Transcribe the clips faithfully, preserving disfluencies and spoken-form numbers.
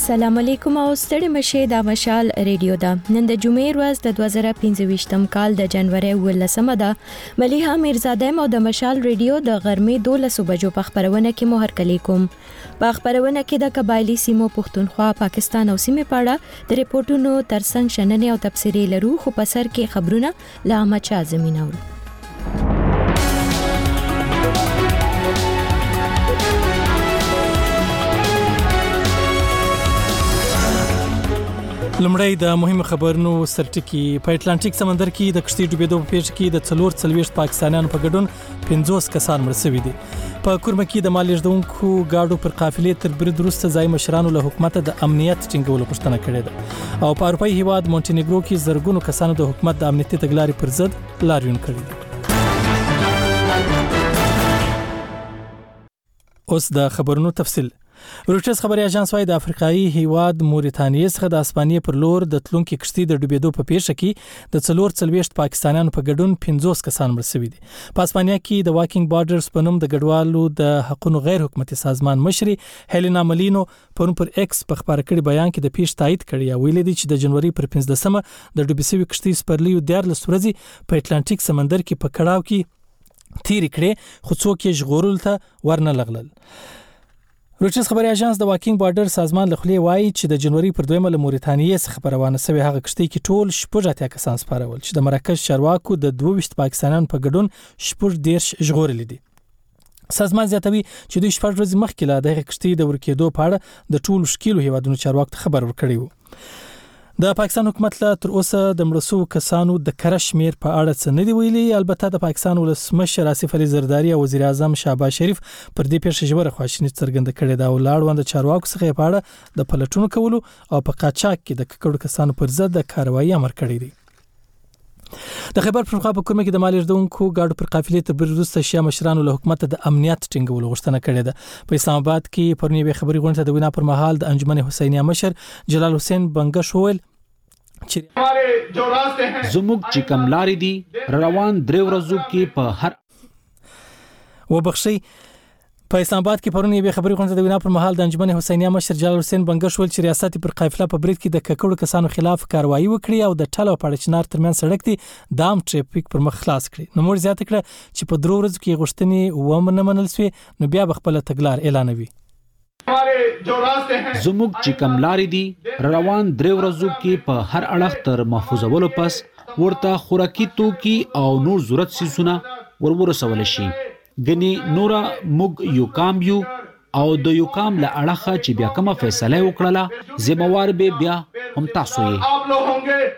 السلام علیکم او ستړي مشه د مشال ریډیو دا نن د جمعې ورځ د دوه زره پنځه ویشتم کال د جنوري ولسمه ده مليحه میرزاده مو د مشال ریډیو د غرمې دولس بجو په خبرونه کې مو هرکلی کوم په خبرونه کې د قبایلی سیمو پښتونخوا پاکستان او سیمه پاړه د ریپورتونو ترڅنګ شننې او تفسیری لرو خو په سر کې خبرونه لا مچا زمينو لمړی د مهمه خبرونو سرټکی په اټلانټیک سمندر کې د کشتۍ ډوبېدو په پیښه کې د څلور څلويشت پاکستانیانو په ګډون پنځوس کسان مړ شوي دي په کورمه کې د مالیږدونکو گاډو پر قافلې تر برید وروسته ځای مشرانو له حکومت د امنیت ټینګولو غوښتنه کړې ده او په اروپایي هیواد مونټینیګرو کې زرګونو کسانو د حکومت د امنیتي تګلارې پر ضد لاریون کړی دی اوس د خبرونو تفصیل رويټرز خبري اژانس وايي د افریقایي هیواد موريتانیا څخه د اسپانیې پر لور د تلونکو کشتۍ د ډوبېدو په پیښه کې د څلور څلويشت پاکستانیانو په ګډون پنځوس کسان مړ شوي دي په اسپانیا کې د واکینګ بارډرز په نوم د ګډوالو د حقوقو غیر حکومتي سازمان مشري هیلینا ملینو پرون پر ایکس په خبره کړي بیان کې د پیښ تایید کړی او ویلي دي چې د جنوري پر پنځلسمه د ډوبې شوي کشتۍ سپرلیو دیارلس ورځې په اټلانټیک سمندر کې په کړهو کې تیر کړي خو څوک یې ژغورل ته ورنه لغلل رويټرز خبري اژانس د واکینګ بارډر سازمان لخوا وایي چې د جنوري پر دویمه له موريتانیا څخه روانه شوی هغه کشتۍ کې ټول شپږ اتیا کسان سپارول چې د مراکش چارواکو د دوه ویشت پاکستانیانو په ګډون شپږ دیرش ژغورل دي سازمان زیاتوي چې دوی شپږ ورځې مخکې له دغه کشتۍ د ورکېدو په اړه د ټولو شکیلو هیوادونو چارواکو ته خبر ورکړی وو د پاکستان حکومت له تر اوسه د مړسو کسانو د کرشمیر په اړه څه نه دی ویلي البته د پاکستان ولسمشر آصف علي زرداری او وزیر اعظم شهباز شریف پر دې پیښه ژوره خواشیني څرګنده کړې ده او لاړوند چارواکو څخه په اړه د پلټونو کولو او په قاچاق کې د ککړو کسانو پر ضد د کاروایی امر کړی دی د خیبر پښتونخوا په کورمه کې د مالیږدونکو گاډو پر قافلې تر برید وروسته شیا مشرانو له حکومت د امنیت ټینګولو غوښتنه کړې ده په اسلام آباد کې پرونی به خبري غونډه د وینا پر مهال د انجمن حسینیه مشر جلال حسین بنگش وویل زموږ چې کوم لارې دي روان درې ورځو کې په هر وبخشي په اسلام آباد کې پرونی به خبري غونډه د وینا پر مهال د انجمن حسینیه مشر جلال حسین بنگش ول چې ریاست پر قافله په برید کې د ککړو کسانو خلاف کاروایی وکړي او د ټلو پړچنار ترمن سړک دی دام ټریفیک پر مخ خلاص کړي نو موږ زیاته کړه چې په درو ورځو کې غوښتنې ومنه منل سوی نو بیا خپل تګلار اعلانوي زموږ چې کوم لارې دي روان درې ورځو کې په هر اړخ تر محفوظولو پس ورته خوراکي توکي او نور ضرورت سيزونه ورورسول شي غني نورا موږ یو کام یو او د یو کام له اړخه چې بیا کومه فیصله وکړه ذمہوار به بیا هم تاسو یې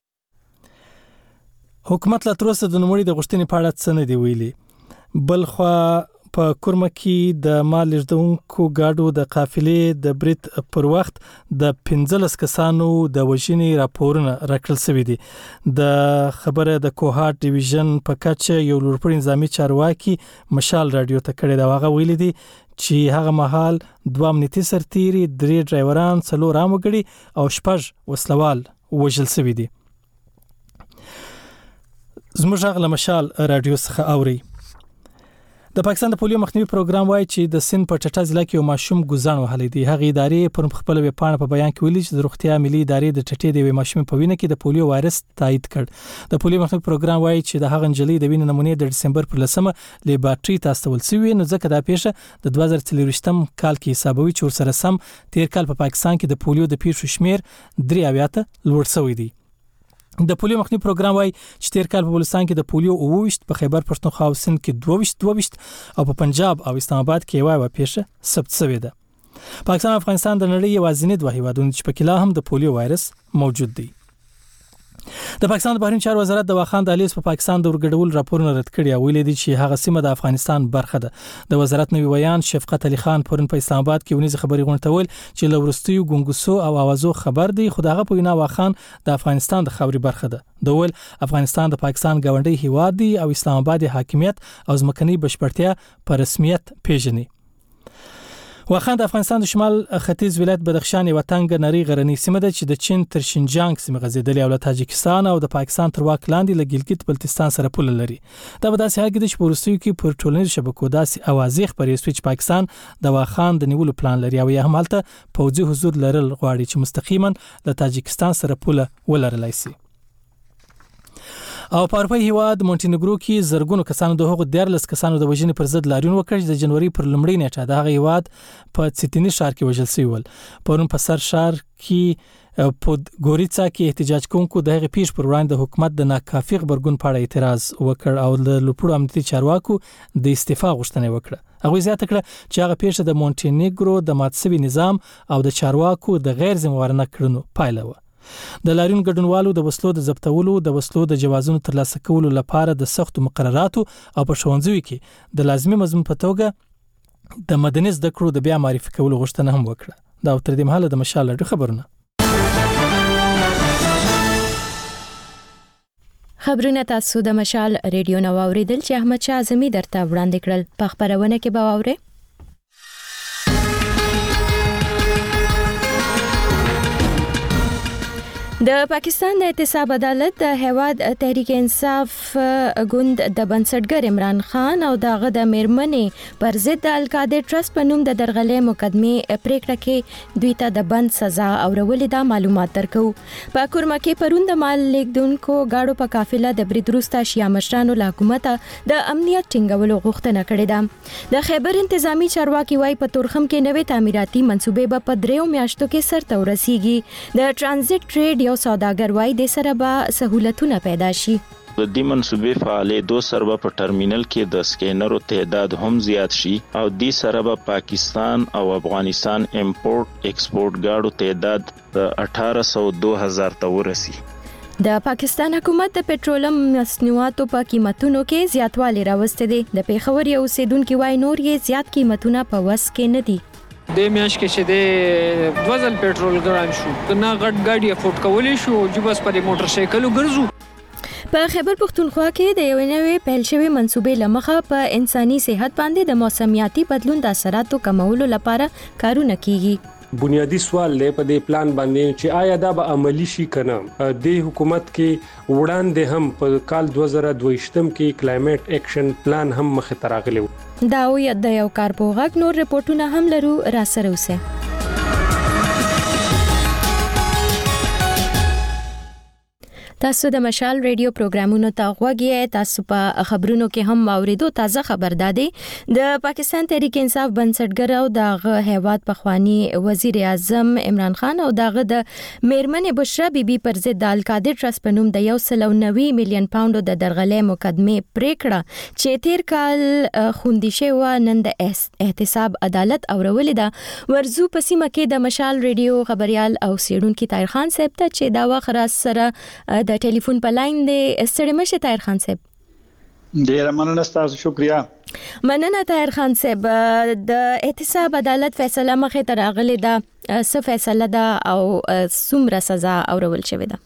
حکومت لا تر اوسه د نوموړي د غوښتنې په اړه څه نه دی ویلي بلخوا په کورمه کې د مالیږدونکو گاډو د قافلې د برید پر وخت د پنځلس کسانو د وژنې راپورونه راکړل شوی دي د خبره د کوهات ډیویژن په کچه یو لوړپوړی نظامی چارواکي مشال رادیو ته کړی دا هغه ویلي دي چې هغه مهال دوه امنیتي سرتیري درې ډرایوران څلور عام وګړي او شپږ وسلوال وژل شوی دي زموږ غل مشال رادیو څخه اوري د پاکستان د پولیو مخنیوي پروګرام وايي چې د سند په ټټا ضلع کې یو ماشوم ګزان وهلی دی هغه ادارې پر خپل ویب پاڼه په بیان کې ویلي چې د روغتیا ملي ادارې د ټټې د ماشوم په وینه کې د پولیو وایرس تایید کړ د پولیو مخنیوي پروګرام وايي چې د هغه نجلۍ د وینې نمونې د دسمبر پر لسمه لیبارټري ته استول شوې نو ځکه دا پیښه د دوه زره څلورویشتم کال کې حسابوي چې ورسره سم تیر کال په پاکستان کې د پولیو د پیښو شمیر درې اویا ته لوړ شوی دی د پولیو مخنیوي پروګرام وايي چې تیر کال په بلوچستان کې د پولیو اوويشت په خیبر پښتونخوا او سند کې دوه ویشت او په پنجاب او اسلام آباد کې یو پیښه ثبت شوې ده پاکستان او افغانستان د نړۍ یوازینی دوه هیوادونه چې په کې لا هم د پولیو وایرس موجود دی د پاکستان د بهرنی چارو وزارت د واخان دهلیز په پاکستان د ورګډول راپورونه رد کړي او ویلي دي چې هغه سیمه د افغانستان برخه ده د وزارت نوی ویان شفقت علي خان پرون په اسلام آباد کې ونیز خبري غونډه ول چې لورستیو ګونګسو او اوازو خبر دی خو دغه په وینا واخان د افغانستان د خاوري برخه ده د ول افغانستان د پاکستان ګاونډي هیواد دی او اسلام آباد حاکمیت او ځمکني بشپړتیا په رسمیت پیژني واخان د افغانستان د شمال ختیځ ولایت بدخشان یو تنګ نری غرنی سیمه ده چې د چین تر شینجانګ سیمه غځیدلې او له تاجکستان او د پاکستان تر واک لاندې له ګلګت بلتستان سره پوله لري. دا به داسې حال کې د پولیسو کې پر ټولنیزو شبکو داسې اوازې خبرې سوي چې پاکستان د واخان د نیولو پلان لري او یا هم هلته پوځي حضور لرل غواړي چې مستقیما له تاجکستان سره پوله ولرلای شي. او په اروپای هیواد مونټینګرو کې زرګونو کسانو د هغو دیارلس کسانو د وژنې پر ضد لاریون وکړ چې د جنوري پر لومړۍ نیټه د هغه هیواد په سیتینی ښار کې وژل شوي ول. پرون په سر ښار کې په ګوریڅا کې احتجاج کوونکو د هغې پیښ پر وړاندې د حکومت د ناکافي غبرګون په اړه اعتراض وکړ او د لوپړو امنیتي چارواکو د استعفا غوښتنه وکړه. هغوی زیاته کړه چې هغه پیښه د مونټینګرو د مات شوي نظام او د چارواکو د غیر ذمہوارانه کړنو پایله و. د لاریون ګډونوالو د وسلو د ضبطولو د وسلو د جوازونو ترلاسه کولو لپاره د سختو مقرراتو او په ښوونځیو کې د لازمي مضمون په توګه د مدني زده کړو د بیا معرفي کولو غوښتنه هم وکړه. دا تر دې مهاله د مشال راډیو خبرونه. خبرونه تاسو د مشال ریډیو نو اوریدل چې احمد شاه اعظمي درته وړاندې کړل. په خبرونه کې به واورئ د پاکستان د احتساب عدالت د هیواد تحریک انصاف ګوند د بنسټګر عمران خان او دغه د میرمنې پر ضد د القادر ټرست په نوم د درغلې مقدمه پریکړه کې دوی ته د بند سزا اورولې دا معلومات درکو. په کورما کې پرون د مال لیکدونکو گاډو په قافله د بریدروستا شیا مشرانو له حکومت د امنیت ټینګولو غوښتنه کړې ده. د خیبر انتظامی چارواکي وايي په تورخم کې نوې تعمیراتي منصوبې به په دریو میاشتو کې سرته ورسیږي. د ترانزیت ټریډ یو سوداګر وايي د سره به سہولتونه پیدا شي. د دې منصوبې فعالیتو سره په ټرمینل کې د سکینرو تعداد هم زیات شي او د سره په پاکستان او افغانستان امپورټ ایکسپورټ گاډو تعداد د اठारह सौ दो हज़ार ته ورسي. د پاکستان حکومت د پېټرولیم مصنوعاتو په قیمتونو کې زیاتوالی راوسته دي. د پیښور یو اوسیدونکو وايي نور یې زیات قیمتونه په وس کې نه دي. د میاش کې چې د دوزل پېټرول ګران شو نه غټ گاډي افورد کولې شو چې بس په موټر سایکلو ګرځو. په خیبر پختونخوا کې د یو نوې پیل شوی منصوبې لمخه په انساني صحت باندې د موسمیاتي بدلون د اثراتو کمولو لپاره کارونه کیږي. بنیادی سوال لې په دې پلان باندې چې آیا دا به عملی شي کنه. د حکومت کې وړاندې هم په کال دو هزار دوه کې کلایمټ اکشن پلان هم مخه تراغلی. دا یو د یو کارپوغاک نور رپورټونه هم لرو را سره اوسه. تاسو د مشال ریډیو پروګرامونو ته غوږی تاسو په خبرونو کې هم اوریدو تازه خبر دادي. د پاکستان تحریک انصاف بنسټګر او دغه هیواد پخوانی وزیر اعظم عمران خان او دغه د میرمنې بشرا بیبي پر ضد د القادر ټرست په نوم د یو سل او نوي میلیون پاونډو د درغلې مقدمه پریکړه چې تیر کال خوندې شوه نن د احتساب عدالت اورولې ده. ورزو په سیمه کې د مشال ریډیو خبريال او سیډونکو طاهر خان صاحب ته چې دا وخت را سره د ټلیفون په لاین دی. ستړي مشه طاهر خان صاحب. ډیر مننه تاسو شکریا. مننه طاهر خان صاحب. د احتساب عدالت فیصله مخه تر اغلی دا څه فیصله ده او څومره سزا اورول شوې ده؟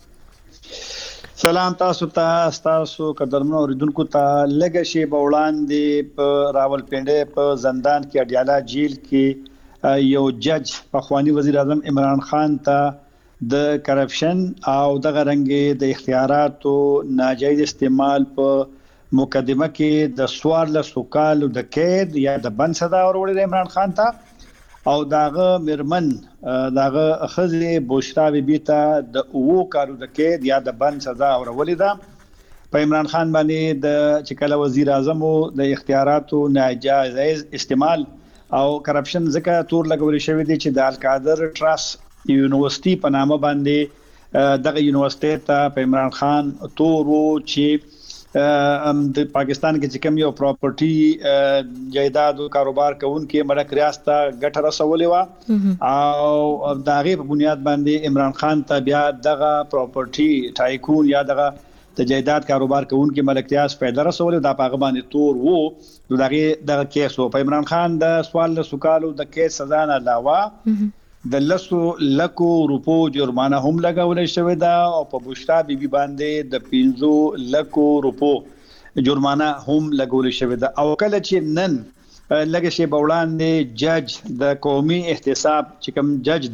سلام تاسو ته تاسو قدرمنو اوریدونکو ته لږ شی په وړاندې په راولپنډي په زندان کې اډیالا جیل کې یو جج پخوانی وزیر اعظم عمران خان ته د کرپشن او د غرنګي د اختیاراتو ناجایز استعمال په مقدمه کې د سوار له سوکال د قید یا د بند سزا ورولې عمران خان ته او داغه مرمن داغه خزي بشرا بیبي ته د اوو کارو د قید یا د بند سزا ورولې ده. په عمران خان باندې د چکله وزیر اعظم د اختیاراتو ناجایز استعمال او کرپشن ځکه تور لګول شوی دی چې د القادر ټرست یونیورسيټي په نامه باندې دغه یونیورسيټي ته په عمران خان تورو چې د پاکستان کې کوم یو پراپرټي جایداد او کاروبار کوونکې ملک ریاست ګټه رسولې و او دغه په بنیاد باندې عمران خان ته بیا دغه پراپرټي ټایکون یا دغه د جایداد کاروبار کوونکې ملک ریاست پیدا رسولې د پاغه باندې تور وو دغه دغه کیسو په عمران خان د سوال له سوکالو د کیس سزا نه علاوه د لسو لکو روپو جرمانه هم لګول شوې ده او په بشرا بیبي باندې د پنځو لکو روپو جرمانه هم لګول شوې ده. او کله چې نن لګه شی بولاندې جج د قومي احتساب چې کوم جج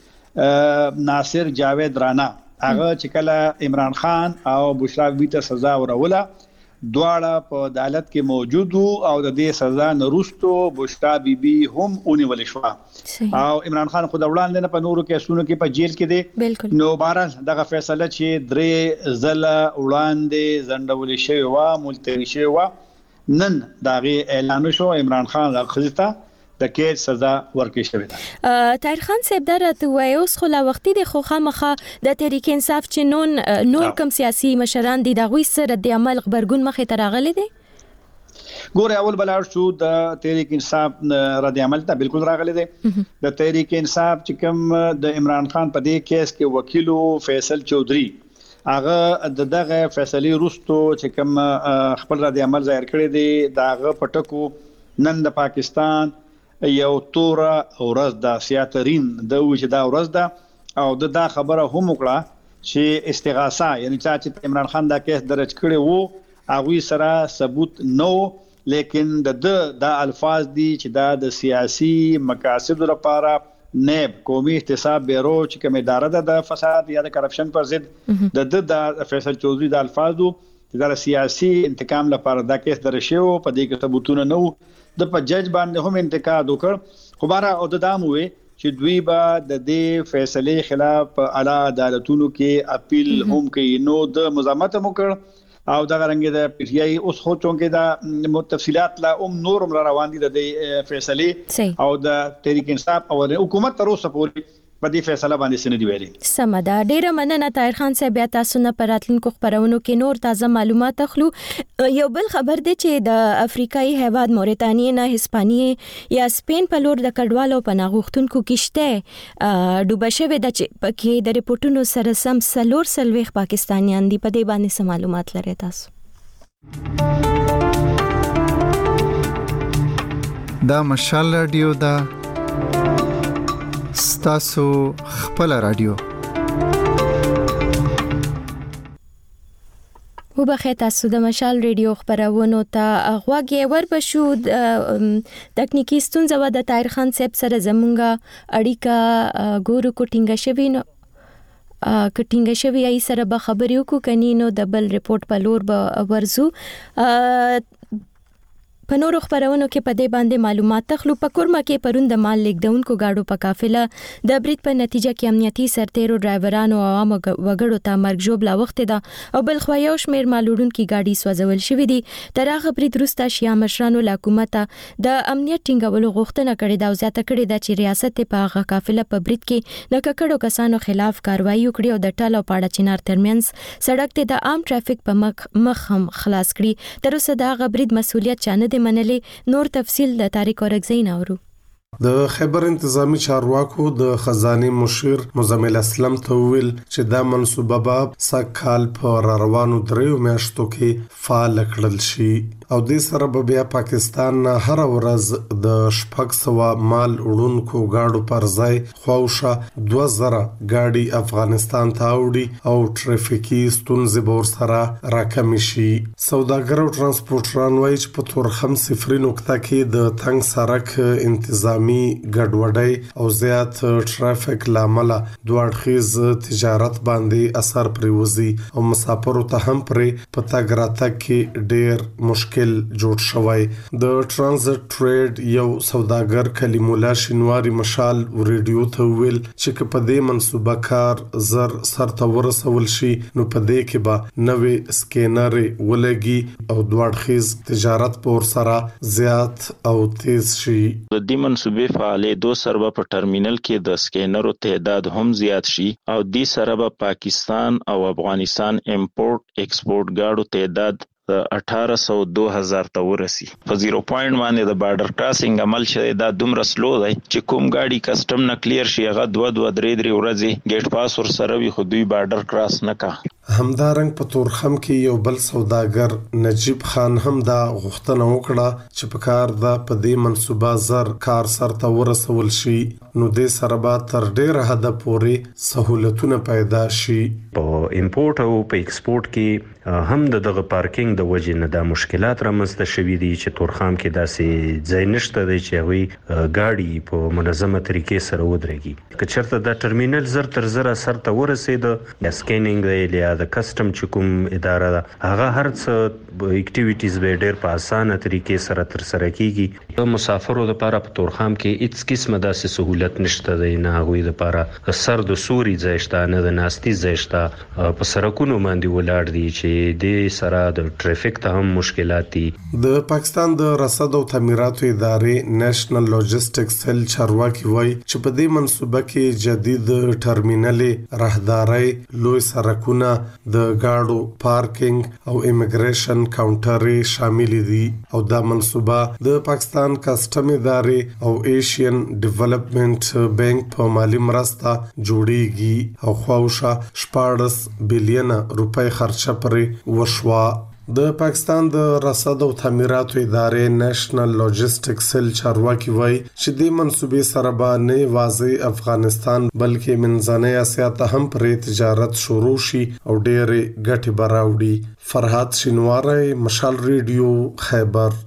دی ناصر جاوید رانا هغه چې کله عمران خان او بشرا بی ته سزا وروله دواړه په عدالت کې موجود او د دې سزا نورستو بشرا بی بی هم اونې ولې شو او عمران خان خو د وړاندې په نورو کیسونو کې په جیل کې دی نو باران دغه فیصله چې درې زله وړاندې زندول شوی و ملتوي شوی و نن دغه اعلان شو عمران خان غوښته د کې سزا ورکړې شوې ده. طاهر خان صاحب درته وایي اوس خو لا وختي د خو خامخه د تحریک انصاف چې نون نور کوم سیاسي مشران دي د غوي سره د عمل خبرګون مخې ته راغلي دي. ګوره اول بلار شو د تحریک انصاف رد عمل ته بالکل راغلي دي. د تحریک انصاف چې کوم د عمران خان په دې کیس کې وکیلو فیصل چودھری هغه د دغه فیصله روستو چې کوم خپل رد عمل ظاهر کړی دی داغه پټکو نن د پاکستان یو تور ورځ د سیاترین د وجه دا ورځ ده او د دا خبره هم وکړه چې استغاثه یعنی چې عمران خان دا کیس درج کړي وو هغه سره ثبوت نو لیکن د د الفاظ دي چې دا د سیاسي مقاصد لپاره نیب قومي احتساب بیرو چې کوم اداره ده د فساد یا د کرپشن پر ضد د د فیصل چودھری د الفاظو د سیاسي انتقام لپاره دا کیس درشو په دې کې ثبوتونه نو د په جج باندې هم انتقاد وکړ خو بارا او د داموي چې دوی به د دې فیصله خلاف اعلی عدالتونو کې اپیل هم کوي نو د مزاحمت هم وکړ او دا رنګ د پی ټی آی اوس خو چونکې د تفصيلات لا ام نور روان دي د فیصله او د تحریک انصاف او حکومت تر اوسه پورې په دې فیصله باندې سندې ویلي. سمدا ډیره مننه طاهر خان صاحب بیا تاسو نه پراتلونکو خبرونو کې نور تازه معلومات اخلو. یو بل خبر دی چې د افریقایي هیواد موريتانیا نه هسپانیې یا سپین په لور د کډوالو پناه غوښتونکو کشته ډوبه شوې ده چې پکې د ریپورتونو سره سم سلور سلويخ پاکستانیان دي. په دې باندې سم معلومات لري تاسو؟ دا مشال رادیو دا ستاسو خپل رادیو وبخښه تاسو د مشال ریډیو خبرونو ته غوږی وربشو. تکنیکی ستونزه و د طاهر خان صاحب سره زمونږه اړیکه ګورو کوټینګ شوی نو کټینګ شوی ای سره به خبرې وکړو کني نو د بل ریپورت په لور به ورزو. په نورو خبرونو کې په دې باندې معلومات تخلو. په کورما کې پرون د مال لیکدونکو گاډو په قافله د بریټ په نتیجه کې امنیتي سرتیرو ډرایورانو او عوام وګړو ته مرګ جوړ لا وخت ده او بل خو یو شمیر مالوړونکو گاډي سوځول شوې دي. تر هغه بریټ روستا شیا مشرانو له حکومت د امنیت ټینګولو غوښتنه کړې ده او زیاته کړې ده چې ریاست په هغه قافله په بریټ کې د ککړو کسانو خلاف کاروایی وکړي او د ټاله او پاړه چنار ترمنځ سړک ته د عام ټرافیک په مخ مخ هم خلاص کړي. تر اوسه دا غبرید مسولیت چانه منلي. نور تفصیل د تاریخ اورګزین اورو. د خیبر انتظامی چارواکو د خزانه مشیر مزمل اسلم ته ویل چې دا منصوبه به سکهال په روانو دریو میاشتو کې فعال کړل شي او د سره به بیا پاکستان هر ورځ د شپږ سوه مال وړونکو گاډو پر ځای خوښه دوه زره گاډي افغانستان ته وړي او ټریفیکي ستونزې به سره راکم شي. سوداګر او ترانسپورټران وایي چې په تورخم صفري نقطه کې د تنګ سرک انتظامی ګډوډۍ او زیات ټرافیک لامل دوه اړخیز تجارت باندې اثر پریوزي او مسافرو ته هم پرې پتا ګراته کې ډېر مشکل جوړ شوی. د ترانزیت ټریډ یو سوداګر کلیم الله شینواری مشال ریډیو ته ویل چې په دې منصوبه کار زر سرته ورسول شي نو په دې کې به نوې سکینر ولګي او دوه اړخیز تجارت پر سره زیات او تیز شي. د دې منصوبې فعالیدو سره په ټرمینل کې د سکینرو تعداد هم زیات شي او دې سره په پاکستان او افغانستان امپورټ ایکسپورټ گاډو تعداد اठारह सौ दो हज़ार ته ورسی. په زیرو پوینټ باندې د بارډر کراسینګ عمل شوی دا دومره سلو دی چې کوم گاډي کسٹم نه کلیر شي هغه دوه دوه درې درې ورځې ګیټ پاس ور سره وي خو دوی بارډر کراس نه کا. همدارنګ په تورخم کې یو بل سوداګر نجیب خان هم دا غوښتنه وکړه چې په کار د په دې منصوبه زر کار سرته ورسول شي، نو دې سره به تر ډیره حد پورې سہولتونه پیدا شي. په امپورټ او په ایکسپورټ کې هم د دغه پارکینګ د وجې نه د مشکلات رامنځته شوي دي چې تورخم کې داسې ځای نشته دی چې هغوی ګاډي په منظمه طریقې سره ودرېږي. که چېرته دا ټرمینل زر تر زره سرته ورسېده، یا سکینینګ دی یا د کسټم چې کوم اداره ده، هغه هر څه اکټیویټیز به ډېر په اسانه طریقې سره ترسره کېږي. د مسافرو لپاره په تورخم کې هېڅ قسمه داسې سهولت نشته دی، نه هغوی لپاره سر د سوري ځای شته، نه د ناستي ځای شته. په سړکونو باندې ولاړ دي چې د سره د ټریفیک ته هم مشکلات دي. د پاکستان د رصد او تعمیراتو ادارې نېشنل لوجستیک سیل چارواکي وایي چې په دې منصوبه کې جدید ټرمینلې، راهداري، لوی سړکونه، د گاډو پارکینګ او امیګریشن کاونټرې شامل دي. او دا منصوبه د پاکستان کسټم ادارې او ایشین ډیولپمنٹ بانک په مالی مرسته جوړیږي او خواوشا شپاړس بلین روپۍ خرچه پرې وشوه. د پاکستان د رصد او تعمیراتو ادارې نېشنل لوجستیک سیل چارواکي وایي چې د منصوبې سره به نه یوازې افغانستان بلکې منځنۍ اسیا ته هم پرې تجارت شروع شي او ډېرې ګټې به راوړي. فرهاد شینواری، مشال ریډیو، خیبر.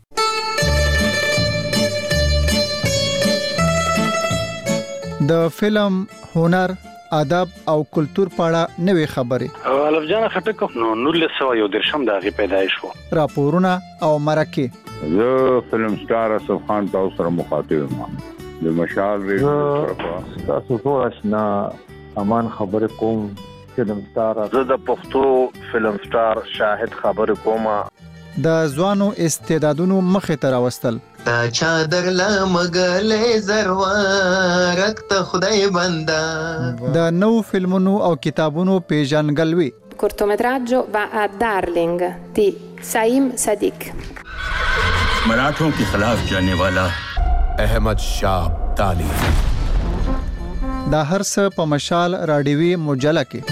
د فلم، هنر، ادب او کلچر په اړه نوې خبرې. الف جان خټک نو نولس سوه یو درشم دغه پیدایش وو. راپورونه او مرکه. زه فلم سٹار اسف خان تاسو سره مخاطب یم. د مشال ریډیو تاسو ټول آشنا امان خبرې کوم. فلم سٹار زه د پښتو فلم سٹار شاهد خبرې کوم. د ځوانو استعدادونو مخې ته راوستل. تا چادر لمګلې زروارک ته خدای بندا. د نو فلمونو او کتابونو پیژنګلوي. cortometraggio va a Darling di Saim Sadiq. मराठों के खिलाफ जाने वाला अहमद शाह अब्दाली. دا هر څه په مشال راډیوي مجله کې.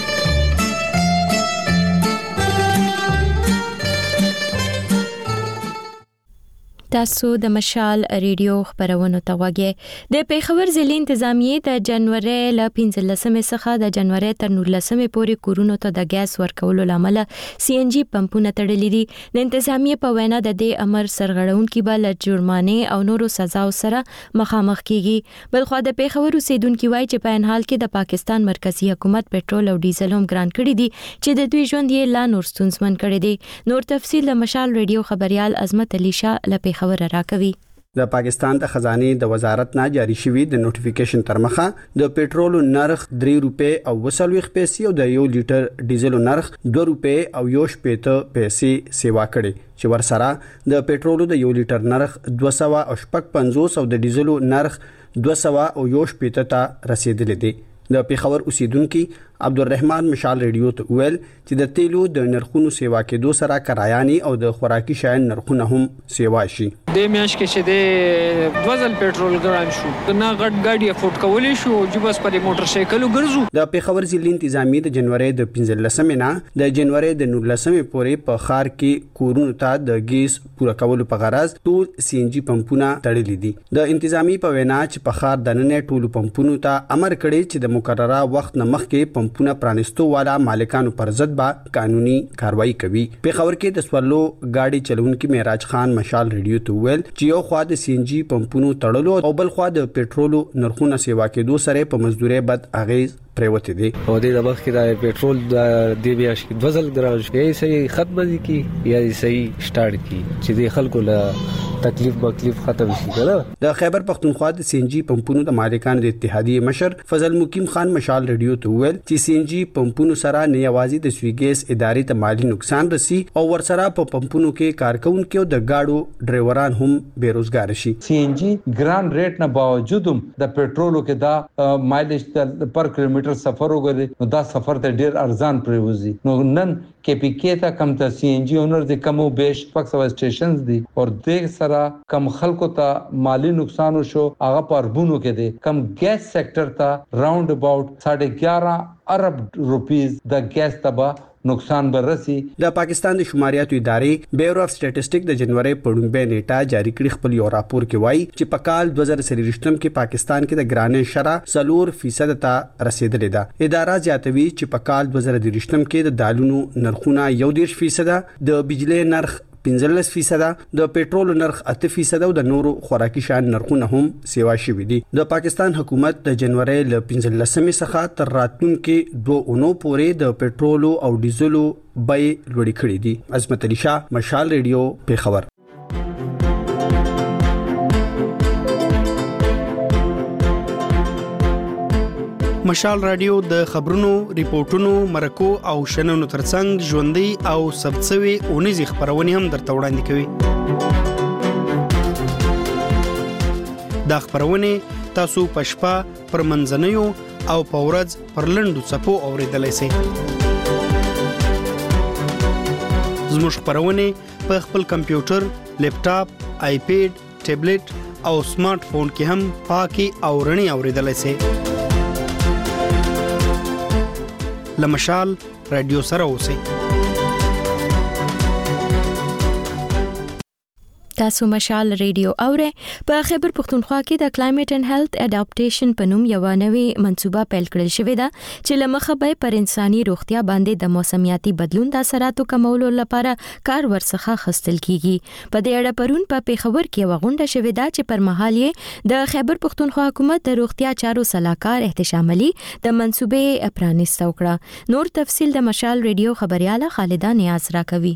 تاسو د مشال ریډیو خبرونه توګه د پیښور ضلع انتظامیه د جنوري ل پنځلسمې څخه د جنوري تر نولسمې پورې کورونو ته د ګاز ورکولو لامل سی ان جی پمپونه تړلې دي. د انتظامیه په وینا د دې امر سرغړونکو به له جرمانه او نورو سزاو سره مخامخ کیږي. بلخو د پیښور اوسیدونکو وایي چې په ان حال کې د پاکستان مرکزی حکومت پټرول او ډیزل هم ګران کړي دي چې د دوی ژوند یې لا نور ستونزمن کړي دي. نور تفصیل د مشال ریډیو خبريال عظمت علي شاه له پیښور راکوي. د پاکستان د خزانه د وزارت نه جاری شوی د نوټیفیکیشن تر مخه د پېټرول نرخ درې روپې او وسلويخ پیسې او د یو لیټر ډیزل نرخ دوه روپې او یو شپېته پیسې سیوا کړي چې ورسره د پېټرول د یو لیټر نرخ دوه سوه او شپږ پنځوس او د ډیزل نرخ دوه سوه او یو شپېته ته رسیدلی دی. د پیښور اوسیدونکو عبدالرحمن مشال ریډیو ته ویل چې د تیلو د نرخونو سیوا کېدو سره کرایاني او د خوراکي شیان نرخونه هم سیوا شي. د میاش کې چې د دوه ځل پېټرول ګران شو، نه غټ ګاډي افورډ کولی شو چې بس په موټر سایکل ګرځو. د پیښور ضلع انتظامی د جنوري د پنځلسمې نه د جنوري د نولسمې پورې په ښار کې کورونو ته د ګیس پوره کولو په غرض ټول سی ان جی پمپونه تړلي دي. د انتظامی په وینا چې په ښار دننه ټول پمپونو ته امر کړی چې د مقرره وخت نه مخکې پمپونه پرانستو والا مالکانو پر ضد به قانوني کاروایی کوي. پیښور کې د سوالو گاډي چلونکو معراج خان مشال ریډیو ته ویل چې یو خوا د سی ان جی پمپونو تړلو او بل خوا د پېټرولو نرخونه سیوا کېدو سره په مزدوري بد اغیز پریوته دي. او د دماغ کې د پېټرول د دی بیاش کې دوزل ګراج یې صحیح ختم دي کی یا صحیح سٹارټ کی چې د خلکو له تکلیف مکلیف ختم شي. د خیبر پختونخوا د سی ان جی پمپونو د مالکانو د اتحادیه مشر فضل مقیم خان مشال ریډیو ته ویل چې سی ان جی پمپونو سره نه یوازې د سوي ګیس ادارې ته مالی نقصان رسی او ورسره په پمپونو کې کارکونکو د گاډو ډرایوران هم بیروزګار شي. سی ان جی ګران ریټ نه باوجود د پېټرولو کې دا مایلیج پر کیلومتر کیلومتر سفر وګورئ نو دا سفر ته ډیر ارزان پریوزي. نو نن کې پی کې ته کم ته سی ان جی اونر د کمو بیش پک سو سټیشنز دي او د سره کم خلکو ته مالی نقصان شو هغه پربونو کې دي. کم ګیس سېکټر ته راوند اباوت اګیارہ ارب روپیز د ګیس تبا نقصان برسي. د پاکستان د شماریاتو ادارې بیورو اف سټیټسټک د جنوري په لومبه نیټه جاری کړی خپل یو راپور کې وایي چې په کال دوه زره سلويشتم کې پاکستان کې د ګرانې شرح څلور فیصد ته رسیدلې ده. اداره زیاتوي چې په کال دوه زره دریشتم کې د دالونو نرخونه یو دیرش فیصد، د بجلی نرخ پنځلس فیصد، د پېټرول نرخ اته فیصد او د نورو خوراکي شیان نرخونه هم سیوا شوي دي. د پاکستان حکومت د جنوري ل پنځلسمې څخه تر راتلونکي دوه اونو پورې د پېټرول او ډیزلو بیې لوړې کړې دي. عظمت علي شاه، مشال ریډیو، پیښور. مشال رادیو د خبرونو، ریپورتونو، مرکو او شننو ترڅنګ ژوندۍ او ثبتسوي اونیزې خبرونه هم درته وړاندې کوي. دا خبرونه تاسو په شپه پر منځنیو او په ورځ پر لنډو څپو اوریدلای شئ. زموږ خبرونه په خپل کمپیوټر، لیپټاپ، آیپیډ، ټابلیټ او سمارټ فون کې هم پاکي او رڼي اوریدلای شئ. لمشال رادیو سره اوسئ. تاسو مشال ریډیو اوره. په خیبر پختونخوا کې د کلایمټ اینڈ هیلث اډاپټیشن په نوم یو نوې منصوبه پیل کړل شوې ده چې لمخه به پر انساني روغتیا باندې د موسمیاتي بدلون د اثراتو کمولو لپاره کار ورڅخه خستل کیږي. په دې اړه پرون په پیښور کې وغونډه شوې ده چې پر مهال یې د خیبر پختونخوا حکومت د روغتیا چارو صلاحکار احتشام علي د منصوبې پرانیسته وکړه. نور تفصیل د مشال ریډیو خبرياله خالده نیاز راکوي.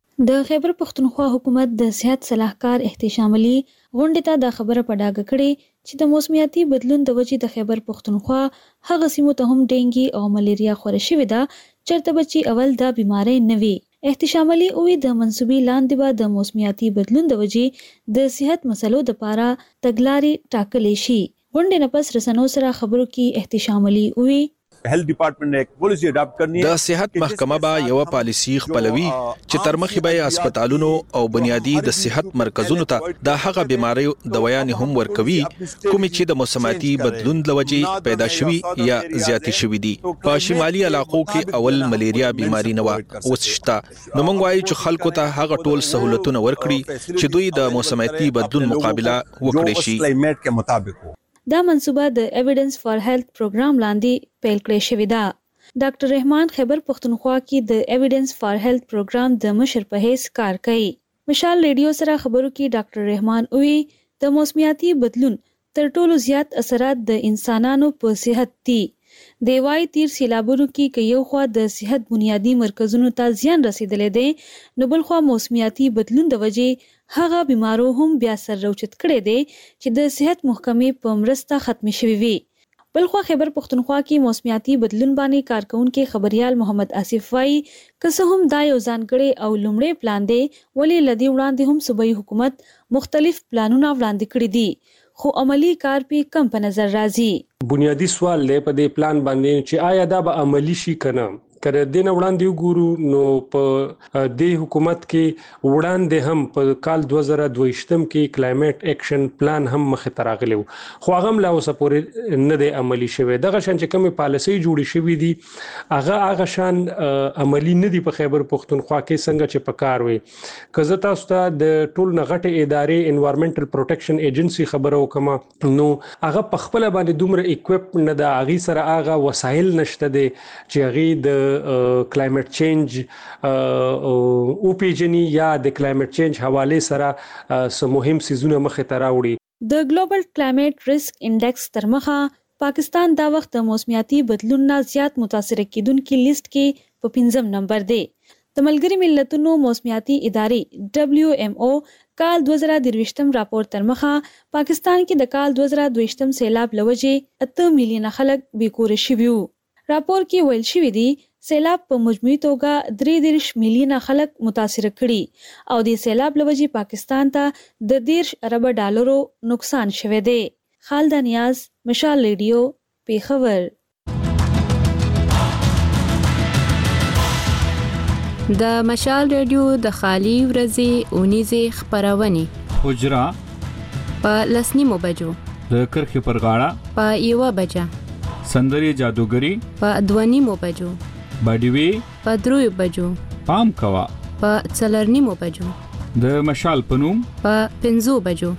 د خیبر پختونخوا حکومت د صحت صلاحکار احتشام علي غونډه ته د خبره پډاګه کړي چې د موسمیاتي بدلون د وجې د خیبر پختونخوا هغه سیمو ته هم ډینګي او ملیریا خوره شوې ده چرته بچي اول د بیماری نه وي. احتشام علي اوی د منسوبي لاندې به د موسمیاتي بدلون د وجې د صحت مسلو د پاره تګلاري ټاکلې شي. غونډه نه پس رسنو سره خبرو کې احتشام علي اوی هیلث ډپارټمنټ یک پالیسی اډاپټ کړنی د صحت محکمه به یو پالیسی خپلوي چې تر مخې به هسپتالونو او بنیادی د صحت مرکزونو ته د هغه بيماریو دوايان هم ورکوي کومې چې د موسمیاتي بدلون لوجې پیدا شوي یا زیاتې شوي دي. په شمالي علاقو کې اول ملیریا بيماري نه و اوس شته. نو موږ وایو چې خلکو ته هغه ټول سہولتونه ورکړي چې دوی د موسمیاتي بدلون مقابله وکړي شي. دا منصوبه د ایویډنس فار هیلث پروګرام لاندې پیل کړی شوې ده. ډاکټر رحمان خیبر پختونخوا کې د ایویډنس فار هیلث پروګرام د مشر په حیث کار کوي. مشال ریډیو سره خبرو کې ډاکټر رحمان وی د موسمیاتي بدلون تر ټولو زیات اثرات د انسانانو په صحت دي. د وای تیر سیلابونو کې کې یو خوا د صحت بنیادی مرکزونو ته زیان رسیدلې دي نو بل خوا موسمیاتي بدلون د وجې هغه بیمارو هم بیا سر روچت کړي دي چې د صحت محکمې په مرسته ختم شوي وي. بل خو خیبر پختونخوا کې موسمیاتي بدلون باندې کارکونکو خبريال محمد آصف وای که هم دا یو ځانګړي او لومړی پلان دی ولې لدی وړاندې هم صوبایي حکومت مختلف پلانونه وړاندې کړي دي خو عملی کار په کم په نظر راځي. بنیادی سوال لې په دې پلان باندې چې آیا دا به عملی شي کنه. کله دین وړاندې وګورو نو په دې حکومت کې وړاندې هم په کال دوه زره دوهشتم کې کلایمټ اکشن پلان هم مخه تراغلی خو هغه هم لا اوسه پورې نه دی عملی شوی. دغه شان چې کومه پالیسي جوړې شوې دي هغه هغه شان عملی نه دی په خیبر پختونخوا کې څنګه چې په کار وي. کزه تاسو ته د ټول نغټه ادارې انوایرنمنټل پروټیکشن ایجنسی خبرو کما نو هغه په خپل باندې دومره اکوپ نه د اغي سره هغه وسایل نشته دي چې اغي د کلایمټ چینج او پیجنی یا د کلایمټ چینج حواله سره سم مهم سيزونه مخه تراوړي. د ګلوبل کلایمټ ریسک انډیکس تر مخه پاکستان دا وخت د موسمیاتي بدلون نه زیات متاثر کیدونکو لیست کې په پنځم نمبر دی. د ملګری ملتونو موسمیاتي ادارې دبليو ایم او کال دوه زره درویشتم راپور تر مخه پاکستان کې د کال دوه زره دوهشتم سیلاب لوجې اته میلیونه خلک بیکور شوي وو. راپور کې ویل شوی دی سیلاب په مجموعي توګه درې دیرش میلیونه خلک متاثر کړي او د سیلاب لوجې پاکستان ته د دیرش ارب ډالرو نقصان شوه دی. خالد نیاز، مشال ریډیو، پیښور. د مشال ریډیو د خالي ورځې اونیزه خبرونه حجرا په لسنیمو بجو د کرخي پر غاړه په یو بجه سندري جادوګری په دونیمو بجو باډیوي په دروي بجو پام کوا په څلرنیمو بجو د مشال پنوم په پنځو بجو.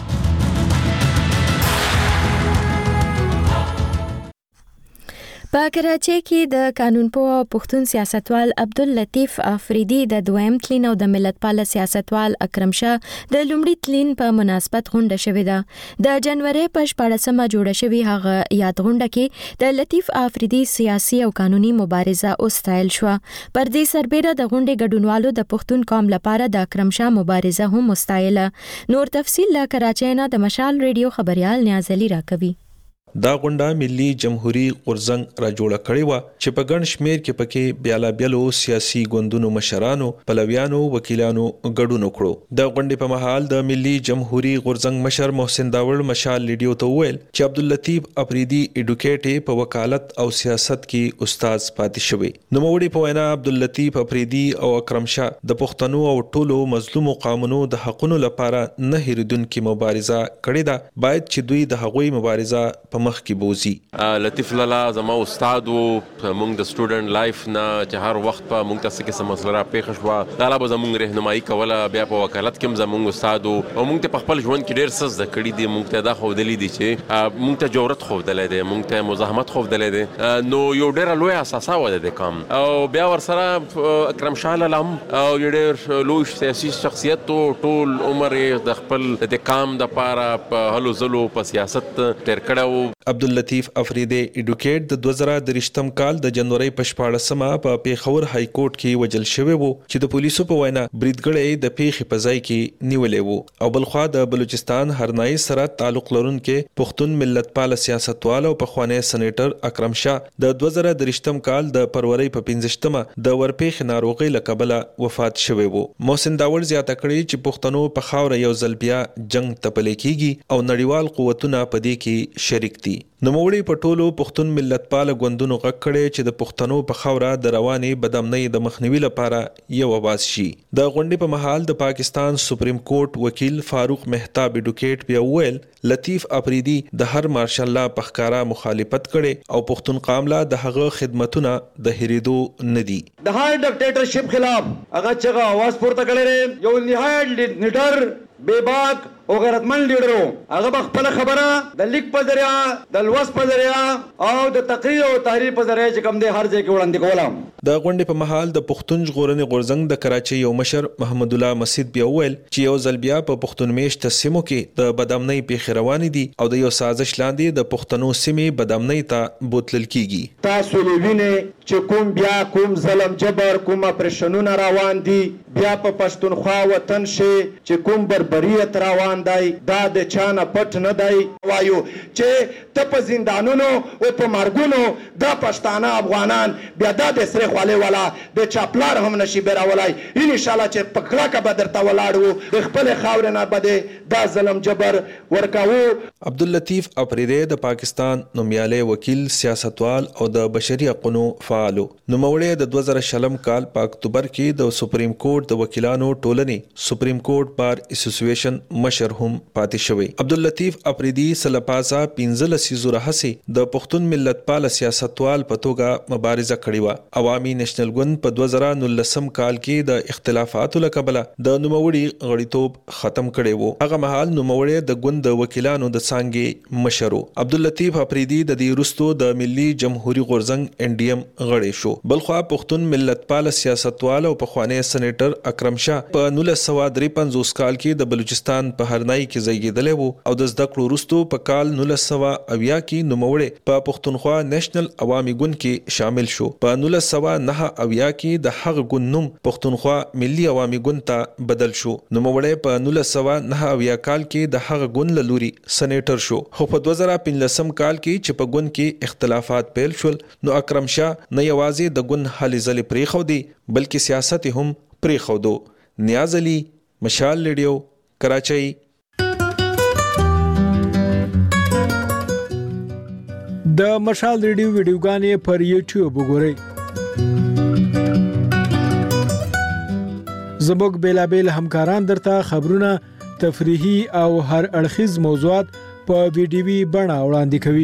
په کراچۍ کې د قانونپوه او پښتون سیاستوال عبداللطیف افریدي د دویم تلین او د ملتپال سیاستوال اکرم شاه د لومړي تلین په مناسبت غونډه شوې ده. د جنوري په شپاړسمه جوړه شوې هغه یاد غونډه کې د لطیف افریدي سیاسي او قانوني مبارزه اوستایل شو. پر دې سربېره د غونډې ګډونوالو د پښتون قوم لپاره د اکرم شاه مبارزه هم اوستایله. نور تفصیل له کراچۍ نه د مشال ریډیو خبريال نیاز علي راکوي. دا غونډه ملي جمهوریت غورځنګ را جوړه کړې و چې په ګڼ شمیر کې پکې بیالا بیلو سیاسي ګوندونو مشرانو پلویانو وکیلانو ګډون وکړو. د غونډې په مهال د ملي جمهوریت غورځنګ مشر محسن داوړ مشال ریډیو ته وویل چې عبداللطیف افریدي ایډوکیټ په وکالت او سیاست کې استاد پاتې شوی. نو موړي په وینا عبداللطیف افریدي او اکرم شاه د پښتنو او ټولو مظلوم قومونو د حقونو لپاره نه هېریدونکې مبارزه کړې ده. باید چې دوی د هغوی مبارزه په مخ کې بوزي. لطیف لالا زما استاد وو موږ د سټوډنټ لایف نه چې هر وخت په موږ تاسو کې سم مسله پیښ شو دا لا به زموږ رهنمایي کوله بیا په وکالت کې زموږ استاد وو او موږ ته په خپل ژوند کې ډېر څه زده کړي دي. موږ ته دا خو دلی دي چې موږ ته جوړت خو دلې دي موږ ته مزاحمت خو دلې دي نو یو ډېر لوی اساسه و د کام او بیا ور سره اکرم شاه لالم او ډېر لوی سیاسي شخصیت ټول عمر د خپل د کام د پاره په هلو زلو په سیاست تیر کړو. عبداللطیف افریدي ایډوکیټ د دوه زره درشتم کال د جنوري په شپاړسمه په پیښور های کورټ کې وجل شوی وو چې د پولیسو په وینا بریدګړې د پیښې په ځای کې نیولې وو او بلخوا د بلوچستان هرنای سره تعلق لرونکي پښتون ملتپال سیاستوال او پخوانی سېنیټر اکرم شاه د دوه زره درشتم کال د فروری په پنځشتمه د ورپېښ ناروغي له کبله وفات شوی وو. محسن داوړ زیاته کړې چې پښتنو په خاور یو ځل بیا جنگ تپلې کیږي او نړیوال قوتونه په دې کې شریک دي. نوموړي په ټولو پښتون ملتپال غوندونو غږ کړی چې د پښتنو په خاوره د رواني بدامنۍ د مخنیوي لپاره یو आवाज شي. د غونډې په محل د پاکستان سپریم کورټ وکیل فاروق مهتاب ایډوکیټ بیا ویل لطیف افریدي د هر مارشال الله په ښکارا مخالفت کړي او پښتون قوم لا د هغه خدمتونه د هریدو نه دي. د هاي ډکټیټرشپ خلاف هغه چې आवाज پورته کړی یو نهایت لیډر بیباک او غیرتمن لیډرو هغه خپل خبره د لیک په ذریعہ د لوس په ذریعہ او د تقریر او تحریر په ذریعہ چې کوم د هر ځای کې وړاندې کولم. د غونډې په محل د پښتون ژغورنې غورځنګ د کراچۍ یو مشر محمد الله مسعود بیا ویل چې یو ځل بیا په پښتون میشت سیمو کې د بدامنۍ پیښې روانې دي او د یو سازش لاندې د پښتنو سیمې بدامنۍ ته بوتلل کیږي. تاسو لوینه چې کوم بیا کوم ظلم جبر کوم اپریشنونه روان دي بیا په پښتونخوا وطن شي چې کوم بربریت روان دی دا د چانه پټ نه دی وایو چې ته په زندانونو او په مرګونو دا پښتانه افغانان بیا د سره خاله والا د چاپلار هم نشي بیراولای ان شاء الله چې پکړه کا بدرته ولاړو د خپل خاور نه بده دا ظلم جبر ورکاو. عبداللطیف افریدي د پاکستان نومیاله وکیل سیاستوال او د بشري حقوقو فعالو. نوموړی د دوه زره شلم کال په اکتوبر کې د سپریم کورټ د وکیلانو ټولنې سپریم کورټ بار اسوسییشن مشر هم پاتې شوی. عبداللطیف افریدي سلپاسا پنځه لسیزو راهسي د پښتون ملتپال سیاستوال په توګه مبارزه کړې و. عوامي نېشنل ګوند په دوه زره نولسم کال کې د اختلافاتو له کبله د نوموړي غړیتوب ختم کړی و. هغه مهال نوموړی د ګوند د وکیلانو د څانګې مشر و. عبداللطیف افریدي د دې وروستو د ملي جمهوریت غورځنګ ان ډي ام غړی شو. بلخوا پښتون ملتپال سیاستوال او پخوانی سېنیټر اکرم شاه په نولس سوه درې پنځوس کال کې د بلوچستان په هرنای کې زیږیدلی وو او د زده کړو وروستو په کال نولس سوه اویا کې نوموړی په پښتونخوا نېشنل عوامي ګوند کې شامل شو. په نولس سوه نهه اویا کې د هغه ګوند نوم پښتونخوا ملي عوامي ګوند ته بدل شو. نوموړی په نولس سوه نهه اویا کال کې د هغه ګوند له لوري سېنیټر شو. خو په دوه زره پنځلسم کال کې چې په ګوند کې اختلافات پیل شول نو اکرم شاه نه یوازې د ګوند هلې ځلې پرېښودې بلکې سیاست هم پرېښودو. نیاز علي مشال ریډیو کراچۍ. د مشال ریډیو ویډیوګانې پر یوټیوب وګورئ. زموږ بیلابل همکاران درته خبرونه، تفریحي او هر اړخیز موضوعات په ویډیوي بڼه وړاندې کوي.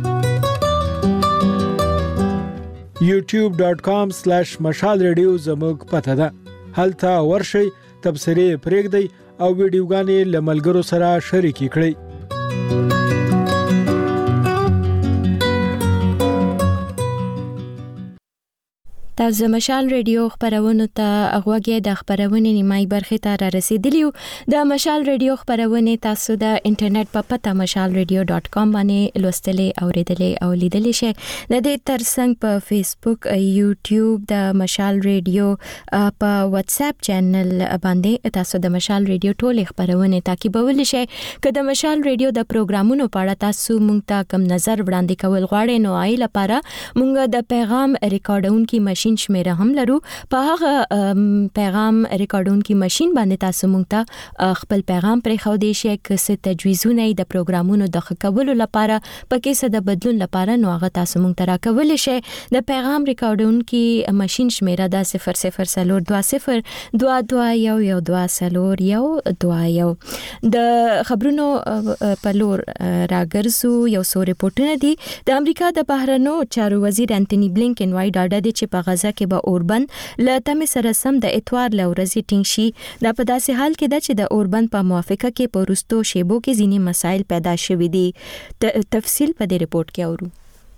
یوټیوب ډاٹ کام سلیش مشال ریډیو زموږ پته ده. هلته ورشئ، تبصرې پرېږدئ او ویډیوګانې له ملګرو سره شریکې کړئ. تاسو مشال ریډیو خبرونه ته اغوږی د خبرونه نیمای برخه ته را رسیدلیو. د مشال ریډیو خبرونه تاسو د انټرنیټ په پته مشال ریډیو ډاٹ کام باندې لوستلې او ریډلې او لیدلې شئ. د دې ترڅنګ په فیسبوک، یوټیوب د مشال ریډیو، په واتس اپ چینل باندې تاسو د مشال ریډیو ټول خبرونه تعقیبول شئ. که د مشال ریډیو د پروګرامونو په اړه تاسو مونږ ته کوم نظر وړاندې کول غواړئ، نو آی لپاره مونږ د پیغام ریکارډونکو ماشين شمیره هم لرو. په هغه پیغام ریکارډونکو ماشين باندې تاسو مونږ ته خپل پیغام پرې خو دی شي که څه تجویزونه د پروګرامونو د خکولو لپاره، پکې څه د بدلون لپاره، نو هغه تاسو مونږ ته راکول شي. د پیغام ریکارډونکو ماشين شمیره د صفر صفر صفر دوه صفر دوه دوه یو یو دوه صفر یو دوه یو. د خبرونو په لور راګرځو. یو څو ریپورتونه دي. د امریکا د بهرنیو چارو وزیر انټونی بلینکن وايي ډاډه دي چې په غزا کې به اوربند له تمې سره سم د اتوار لورځي ټینګ شي. دا په داسې حال کې ده چې د اوربند په موافقه کې په وروستو شیبو کې ځینې مسایل پیدا شوي دي. تفصیل په دې ریپورت کې اورو.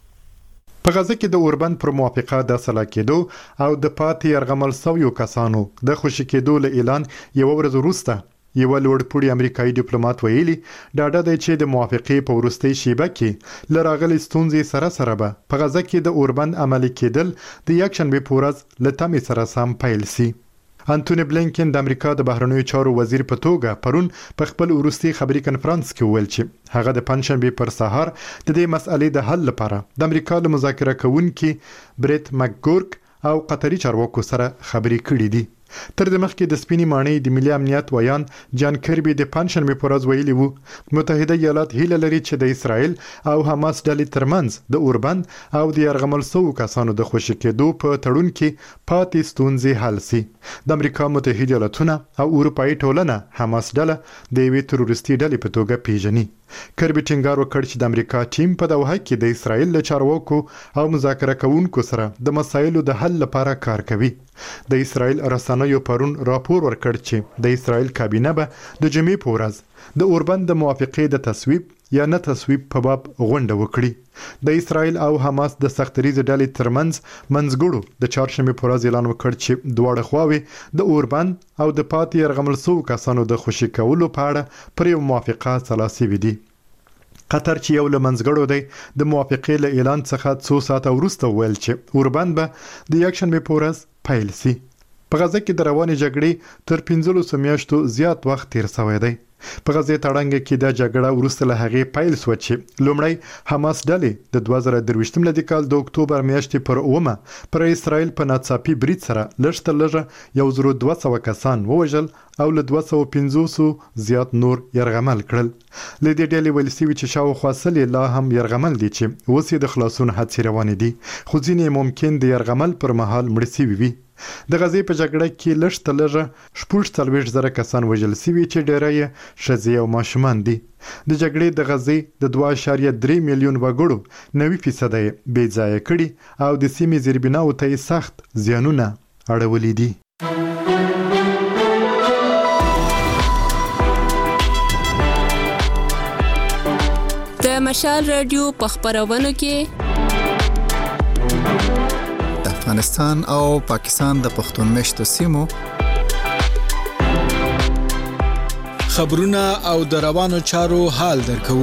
په غزا کې د اوربند پر موافقه د سلا کېدو او د پاتې يرغمل سویو کسانو د خوشی کېدو له اعلان یو ورځ وروسته یو لوړپوړی امریکایي ډیپلوماټ ویلي ډاډه دی چې د موافقې په وروستۍ شیبه کې لراغلي ستونزې سره سره به په غزا کې د اوربند عملي کېدل د یکشنبه په ورځ له تمې سره سم پیل شي. انټونی بلینکن د امریکا د بهرنیو چارو وزیر په توګه پرون په خپل وروستي خبري کانفرنس کې ویل چې هغه د پنځشنبه پر سهار د دې مسئلې د حل لپاره د امریکا له مذاکره کوونکي بریټ مکګورک او قطري چارواکو سره خبري کړې دي. تر دې مخکې د سپینې ماڼۍ د ملي امنیت ویان جان کربي د پنځشنبه پر ورځ ویلي وو متحده ایالات هیله لري چې د اسرائیل او حماس ډلې ترمنځ د اوربند او د يرغمل سوو کسانو د خوشی کېدو په تړون کې پاتې ستونزې حل شي. د امریکا متحده ایالاتونه او اروپאי ټولنه حماس ډله د یوې تروریستي ډلې په توګه پیژني. کربي ټینګار وکړ چې د امریکا ټیم په دوحه کې د اسرائیل له چارواکو او مذاکره کوونکو سره د مسایلو د حل لپاره کار کوي. د اسرائیل رسنیو پرون راپور ورکړ چې د اسرائیل کابینه به د جمعې په ورځ د اوربند د موافقې د تصویب یا نه تصویب په باب غونډه وکړي. د اسرائیل او حماس د سختریز ډلې ترمنځ منځګړو د چهارشنبه په ورځ اعلان وکړ چې دواړه خواوې د اوربند او د پاتې يرغمل سوو کسانو د خوشی کولو په اړه پر یو موافقه سلاسي ودی. قطر چې یو له منځګړو دی د موافقې له اعلان څخه څو ساعته وروسته ویل چې اوربند به د یکشنبه په ورځ پیل شي. په غزا کې د روانې جګړې تر پنځلس میاشتو زیات وخت تیر شوی دی. په غزا تړنګ کې د جګړه وروسته له هغې پیل شو چې لومړی حماس ډلې د دوه زره درویشتم لدی کال د اکتوبر میاشتې پر اومه پر اسرائیل په ناڅاپي برید سره لږ تر لږه یو زر دوه سوه کسان ووژل او له دوه سوه پنځوس زیات نور يرغمل کړل. له دې ډلې ویل شوي چې شاوخوا سل لا هم يرغمل دي چې اوس د خلاصون هڅې روانې دي، خو ځینې ممکن د يرغمل پر مهال مړ شوي وي. د غزې په جګړه کې لږ تر لږه شپږ څلوېښت زره کسان وژل شوي چې ډېری یې ښځې او ماشومان دي. د جګړې د غزې د دوه اعشاریه درې میلیون وګړو نوي فیصده یې بې ځایه کړي او د سیمې زیربناو ته یې سخت زیانونه اړولي دي. د مشال رادیو په خبرونو کې افغانستان او پاکستان د پښتون مشتو سیمو خبرونه او د روانو چارو حال درکو.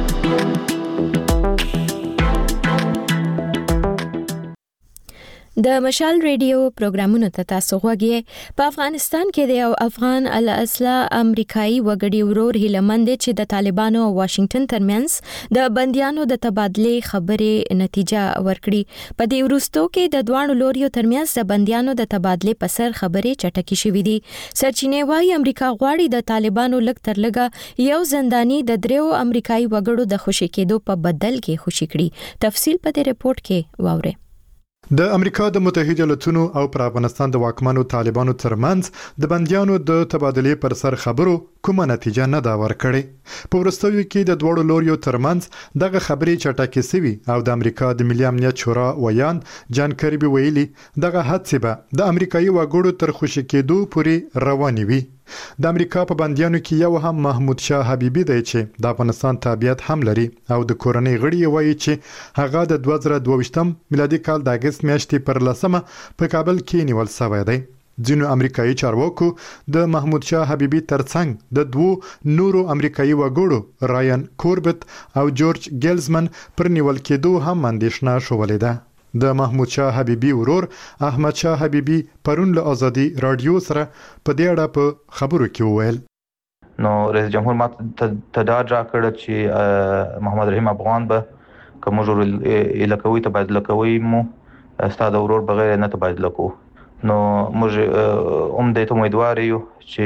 د مشال ریډیو پروګرامونو ته تاسو غوږی. په افغانستان کې د یو افغان الاصله امریکایي وګړي ورور هیلمند چې د طالبانو او واشنگټن ترمنځ د بنديانو د تبادلې خبرې نتیجه ورکړي. په دې وروستو کې د دوه لوريو ترمنځ د بنديانو د تبادلې په سر خبرې چټکې شوې دي. سرچینې وايي امریکا غواړي د طالبانو لږ تر لږه یو زنداني د دریو امریکایي وګړو د خوشی کېدو په بدل کې خوشی کړي. تفصیل په دې ریپورت کې واورئ. د امریکا د متحده ایالاتونو او پر افغانستان د واکمنو طالبانو ترمنځ د بنديانو د تبادلې پر سر خبرو کومه نتیجه نه دا ورکړې. په ورستیو کې د دوړو لوریو ترمنځ دغه خبرې چټکې سوي او د امریکا د ملي امنیت شورا ویان جان کربي ویلي دغه حادثه به د امریکایي وګړو تر خوشی کېدو پورې رواني وي. د امریکا په بنديانو کې یو هم محمود شاه حبیبي دی چې د افغانستان تابعیت هم لري او د کورنۍ غړي وایي چې هغه د دوه زره دوه ویشتم میلادي کال د اگست میاشتې پر لسمه په کابل کې نیول شوی دی. ځینو امریکایي چارواکو د محمود شاه حبیبي ترڅنګ د دوو نورو امریکایي وګړو رایان کوربت او جورج ګیلزمن پر نیول کېدو هم اندېښنه شولې ده. د محمود شاه حبیبي ورور احمد شاه حبیبي پرون له ازادي رادیو سره په دې اړه په خبرو کې وویل نو رئیس جمهور ما تداعی راکړ چې محمد رحیم افغان به کوم جوړ الکوي تبادله کوي مو استاد ورور بغیر نه تبادله کو نو موږ هم د امیدوار یو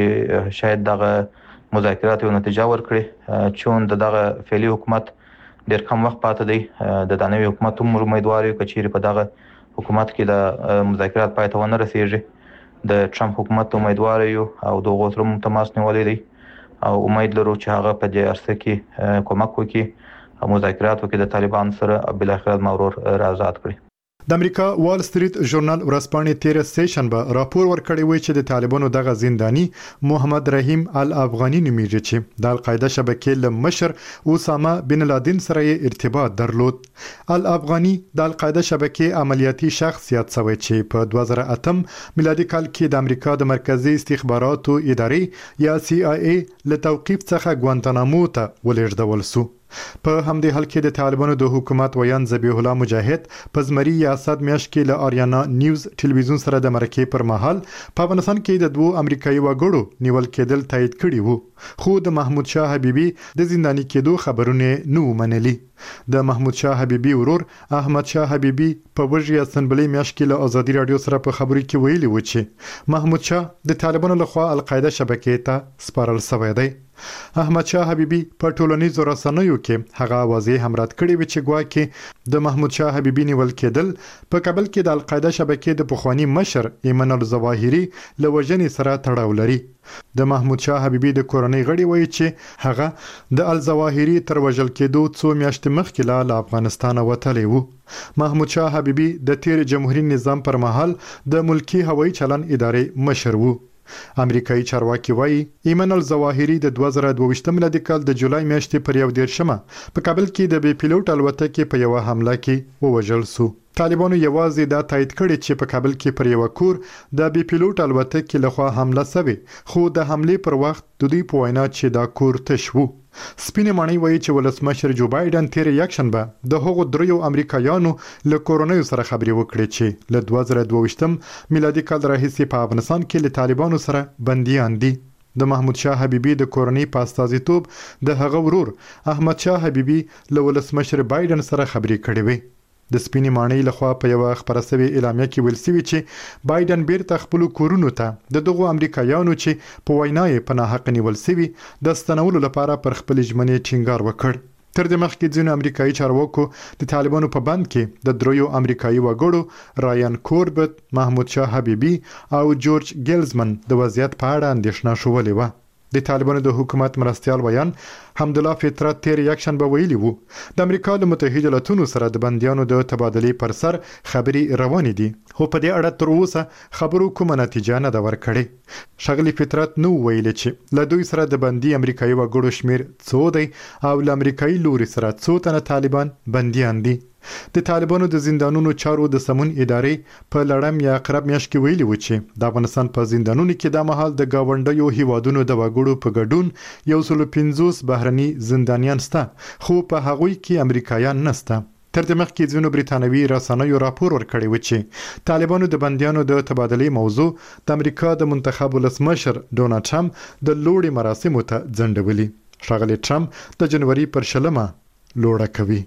چې شاید دغه مذاکرات یو نتیجه ورکړي چون دغه فعلی حکومت ډیر کم وخت پاتې دی د دانوي حکومت هم امیدوار یو کچېری په دغه حکومت کې د مذاکرات پای ته ونه رسیږي. د ټرمپ حکومت امیدوار یو او دغه سره تماس نیولې دی او امید لرو چې هغه په دې ارسه کې کومک وکړي او مذاکرات وکړي د طالبان سره بل اخر مورور آزاد کړي. د امریکا وال سټریټ ژورنال ورځپاڼې تیر سیشن به راپور ورکړی وی چې د طالبانو دغه زنداني محمد رحیم الافغاني نومیږي چې د القاعده شبکې له مشر اسامه بن لادن سره ارتباط درلود. الافغاني د القاعده شبکې عملیاتي شخصیت سوی چې په دوه زره اتم میلادي کال کې د امریکا د مرکزی استخباراتو ادارې یا سی آی ای له توقيف څخه ګوانتانامو ته ولېږدول شو. په همدې حال کې د طالبانو د حکومت ویان ذبیح الله مجاهد په زمري یاسد میاشت کې له آریانا نیوز ټلویزیون سره د مرکې پر مهال په افغانستان کې د دوه امریکایي وګړو نیول کېدل تایید کړي وو خو د محمود شاه حبیبي د زنداني کېدو خبرونه نو منلي. د محمود شاه حبیبي ورور احمد شاه حبیبي په وجه اسمبلی میاشت کې له ازادي رادیو سره په خبرو کې ویلي و چې محمود شاه د طالبانو لخوا القاعده شبکې ته سپارل شوی دی. احمد شاه حبیبي په ټولنیزو رسنیو کې هغه واضح هم رد کړی و چې ګواکې د محمود شاه حبیبي نیول کېدل په کابل کې د القاعده شبکې د پخوانی مشر ایمن الظواهری له وژنې سره تړاو لري. د محمود شاه حبیبي د کورنۍ غړي وایي چې هغه د الظواهری تر وژل کېدو څو میاشتې مخکې له افغانستان وتلی و. محمود شاه حبیبي د تیر جمهوریت نظام پر مهال د ملکی هوایي چلن ادارې مشر و. امریکایي چارواکي وایي ایمن الظواهری د دوه زره دوه ویشتم میلادي کال د جولای میاشتې پر یو دیرشمه په کابل کې د بي پیلوټ الوتکې په یو حمله کې ووژل شو. طالبانو یوازې دا تایید کړی چې په کابل کې پر یو کور د بي پیلوټ الوتکې لخوا حمله شوه خو د حمله پر وخت د دوی په وینا چې دا کور تش وو. سپینې ماڼۍ وایي چې ولسمشر جو بایدن تیر یکشنبه د هغو دریو امریکایانو له کورونیو سره خبرې وکړې چې له دوه زره دوه ویشتم میلادي کال راهیسې په افغانستان کې له طالبانو سره بنديان دي. د محمود شاه حبیبي د کورنۍ په استازیتوب د هغه ورور احمد شاه حبیبي له ولسمشر بایدن سره خبرې کړې وې. د سپینې ماڼۍ لخوا په یو خبره سوي اعلامیه کې ویل شوی چې بایدن بیرته خپل کورونو ته د دغو امریکایانو چې په وینا یې په ناحق نیول شوی د ستنولو لپاره پر خپل ژمنې ټینګار وکړ. تر دې مخکې ځینو امریکایي چارواکو د طالبانو په بند کې د دریو امریکایي وګړو رایان کوربت، محمود شاه حبیبي او جورج ګیلزمن د وضعیت په اړه اندېښنه شولې وه. د طالبانو د حکومت مرستيال ویان حمدالله فطرت تیر یکشنبه ویلي وو د امریکا د متحده ایالاتونو سره د بنديانو د تبادلې پر سر خبري روانې دي خو په دې اړه تر اوسه خبرو کومه نتیجه نه ده ورکړې. شغلی فطرت نو ویل چې له دوی سره د بندي امریکایي وګړو شمیر څو دی او له امریکایي لوري سره څو تنه طالبان بنديان دي. د طالبانو د زندانونو چارو د سمون ادارې په لړم یا قرب میاشت کې ویلي و چې د افغانستان په زندانونو کې د مهال د گاونډیو هیوادونو د وګړو په ګډون یو سل پنځوس بهرني زندانیان شته خو په هغوی کې امریکایان نشته. تر دې مخکې ځینو بریتانوي رسنیو راپور ورکړی و چې طالبانو د بنديانو د تبادلې موضوع د امریکا د منتخب ولسمشر ډونالډ ټرمپ د لوړې مراسمو ته ځنډولي. ښاغلی ټرمپ د جنوري پر شلمه لوړه کوي.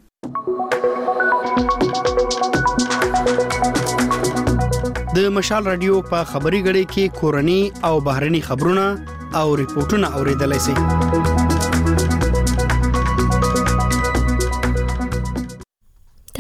د مشال رادیو په خبري غړي کې کورني او بهرني خبرونه او ریپورتونه اوریدلای شئ.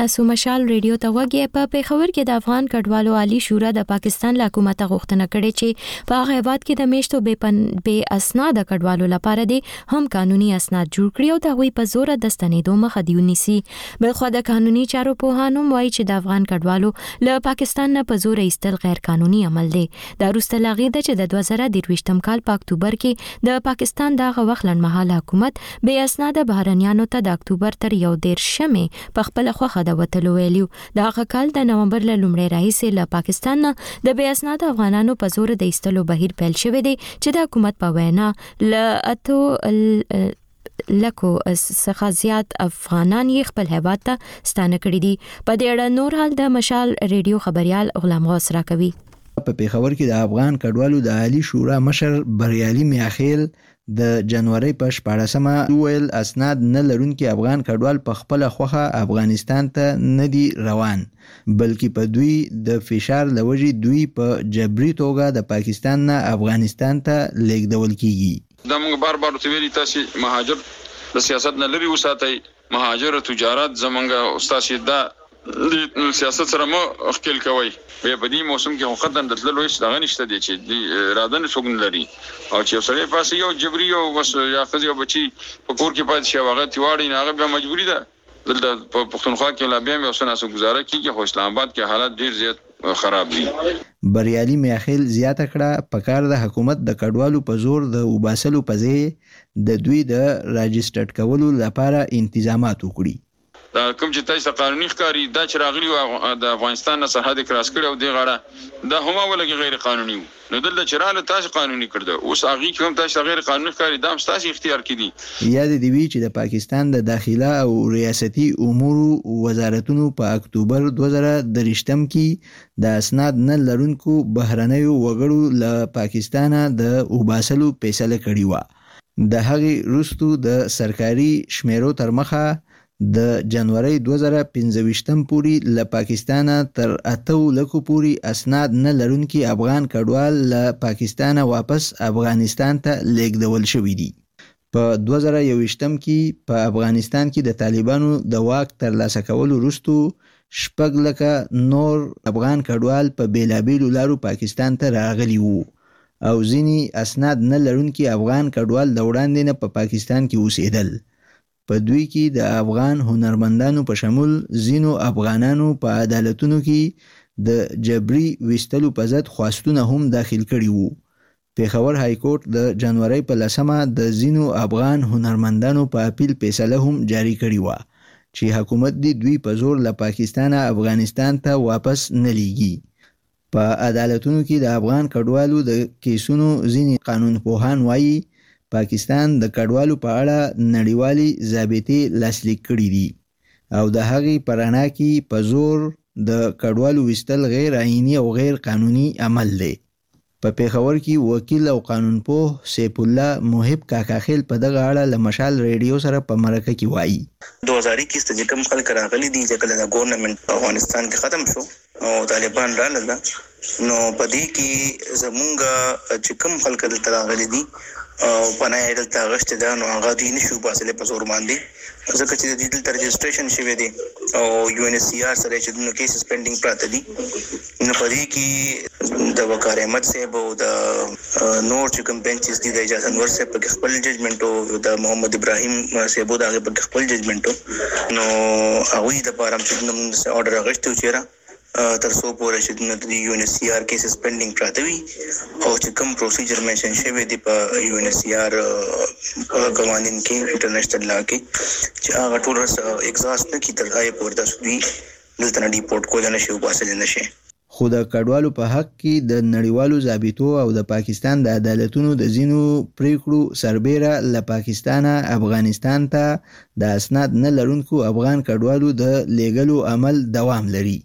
تاسو مشال ریډیو ته وګورئ. په پیښور کې د افغان کډوالو عالی شورا د پاکستان له حکومت غوښتنه کړې چې په هغه هیواد کې د میشتو بې بې اسناد کډوالو لپاره دي هم قانوني اسناد جوړ کړي او د هغوی په زور د ستنېدو مخه دی ونیسي. بلخو د قانوني چارو پوهانو وایي چې د افغان کډوالو له پاکستان نه په زور ایستل غیر قانوني عمل دی. دا وروسته له هغې ده چې د دوه زره درویشتم کال په اکتوبر کې د پاکستان دغه وخت لنډمهاله حکومت بې اسناده بهرنیانو ته د اکتوبر تر یو دېرشمې په خپل خوخه د وتلو ویلو. د هغه کال د نومبر له لومړۍ راهیسې له پاکستان نه د بې اسناده افغانانو په زور د ایستلو بهیر پیل شوی دی چې د حکومت په وینا له اتو لکو څخه زیات افغانان یې خپل هیواد ته ستانه کړي دي. په دې اړه نور حال د مشال ریډیو خبريال غلام غوث راکوي. په پیښور کې د افغان کډوالو د عالی شورا مشر بریالي میاخیل د جنوري په شپاړسمه ویل اسناد نه لرونکي افغان کډوال په خپل خوخه افغانستان ته نه دي روان، بلکې په دوی د فشار لوجي دوی په جبري توګه د پاکستان نه افغانستان ته لیږدول کیږي. دا موږ بار بار ویلي تاسو مهاجر د سیاست نه لري وساتئ، مهاجر تجارت زمونږ استاد دا سیاست سره مو خپل کوي. په دې موسم کې خدای د تللو هیڅ دغه نشته دي چې اراده نه څوک لري او چې سره پاسه یو جبري او بس یا خزي او بچي په کور کې پاتې شي هغه تیواړي نه هغه به مجبوری ده دلته په پښتونخوا کې لا بیا یو سناسو گزاره کیږي. خو اسلام آباد کې حالات ډیر زیات خراب دي. بریالي میاخیل زیاته کړه په کار د حکومت د کډوالو په زور د وباسلو په ځای د دوی د راجسترډ کولو لپاره انتظامات وکړي. دا کوم چې تاسو قانوني ښکاری دا چې راغلی د افغانستان نه سرحد کراس کړي او دی غاړه دا هم ولګي غیر قانوني نو دلته چراله تاسو قانوني کړو اوس هغه کوم تاسو غیر قانوني ښکاری دا تاسو اختیار کړي. یاد دی وی چې د پاکستان د داخله او ریاستي امور وزارتونو په اکتوبر دوه زره درویشتم کې د اسناد نه لرونکو بهرنیو وګړو له پاکستان د وباسلو فیصله کړې و. د هغې وروسته د سرکاري شمیرو تر مخه د جنوري دوه زره پنځه پورې له پاکستان تر اتو لکو پورې اسناد نه لرونکي افغان کډوال له پاکستان واپس افغانستان ته لیږدول شوي دي. په دوه زره یوویشتم کې په افغانستان کې د طالبانو د واک ترلاسه کولو وروسته شپږ لکه نور افغان کډوال په بیلابیلو لارو پاکستان ته راغلي وو او ځینې اسناد نه لرونکي افغان کډوال د وړاندې نه په پاکستان کې اوسېدل. په دوی کې د افغان هنرمندانو په شمول ځینو افغانانو په عدالتونو کې د جبري ویستلو په ضد خواستونه هم داخل کړي وو. پیښور های کورټ د جنوري په لسمه د ځینو افغان هنرمندانو په اپیل فیصله هم جاری کړې وه چې حکومت دی دوی په زور له پاکستان افغانستان ته واپس نه لیږي. په عدالتونو کې د افغان کډوالو د کیسونو ځینې قانون پوهان وایي پاکستان د کډوالو په اړه نړیوالي ضابطې لاسلیک کړي دي او د هغې په رڼا کې په زور د کډوالو ویستل غیر آئیني او غیر قانوني عمل دی. په پیښور کې وکیل او قانونپوه سیف الله محب کاکاخیل په دغه اړه له مشال ریډیو سره په مرکه کې وایي. دوه هزار اکیس ته کوم خلک راغلي دي چې کله د ګورنمنت په افغانستان کې ختم شو او طالبان راغله نو په دې کې زمونږ چې کوم خلک دلته راغلي دي او پناه دلته غشت ده نو هغه دوی نشو باسلې په زور باندې ځکه چې د دلته رجسټریشن شوی دی او یو ان ایس سی آر سره چې د کیسز پینډینګ پراته دي. نو په دې کې د وقار احمد صاحب او د نور چې کوم بینچز دي د اجازه انور صاحب په خپل ججمنټ او د محمد ابراهیم صاحب د هغه په خپل ججمنټ نو هغه د پاره چې موږ اورډر غشتو چیرې تر څو پورې چې د یو ان ایس سی آر کیسز پینډینګ پراته وي او چې کوم پروسیجر منشن شوی دی په یو ان ایس سی آر قوانین کې انټرنیشنل لا کې چې هغه ټول رس ایگزاست نه کی تر هغه پورې تاسو دوی دلته نه ډیپورټ کول نه شي وباسل نه شي. خو د کډوالو په حق کې د نړیوالو ضابطو او د پاکستان د عدالتونو د ځینو پریکړو سربیره له پاکستان افغانستان ته د اسناد نه لرونکو افغان کډوالو د لیګلو عمل دوام لري.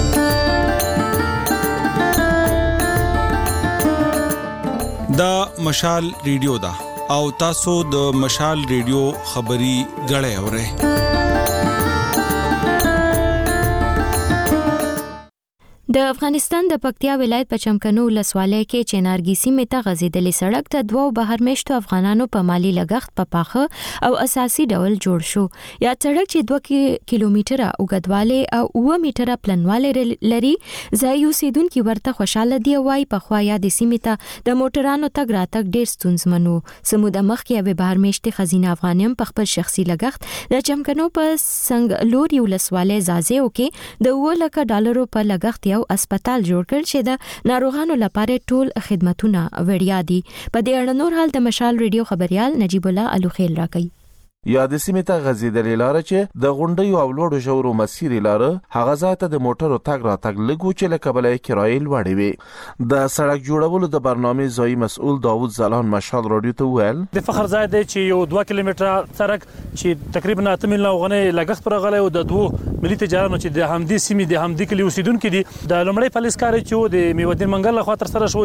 دا مشال ریډیو دا او تاسو د مشال ریډیو خبري غړې اورئ. د افغانستان د پکتیا ولایت په چمکنو ولسوالۍ کې چنارګي سیمې ته غځېدلې سړک ته دوه بهر میشتو افغانانو په مالی لګښت په پاخه او اساسي ډول جوړ شو. یا سړک چې دوه کیلومتره اوږدوالی او اوه میټره پلنوالی لري، ځایي اوسیدونکي ورته خوشاله دي او وايي پخوا یادې سیمې ته د موټرانو تګ راتګ ډېر ستونزمن و. څه موده مخکې یوې بهر میشتې ښځینه افغانۍ هم په خپل شخصي لګښت د چمکنو په سنګلوري ولسوالۍ زازیو کې د اوه لکه ډالرو په لګښت یو هسپتال جوړ کړ چې د ناروغانو لپاره ټول خدماتونه وړیا دي. په دې اړه نور حال د مشال ریډیو خبريال نجیب الله الوخیل راکړي. یا د سیمې ته غځېدلې لاره چې د غونډیو او لوړو ژورو مسیرې لاره هغه ځای ته د موټرو تګ راتګ لږ و چې له کبله یې کرایې لوړې وې. د سړک جوړولو د برنامې ځایي مسؤل داوود زلان مشال راډیو ته وویل د فخر ځای دی چې یو دوه کیلومتره سړک چې تقریبا اته میلیونه غنې لګښت پر غلې او د دوه ملي تجارانو چې د همدې سیمې د همدې کلي اوسیدونکو دي د لومړی پالیس کار چې د میوالدین منګل لخوا تر سره شو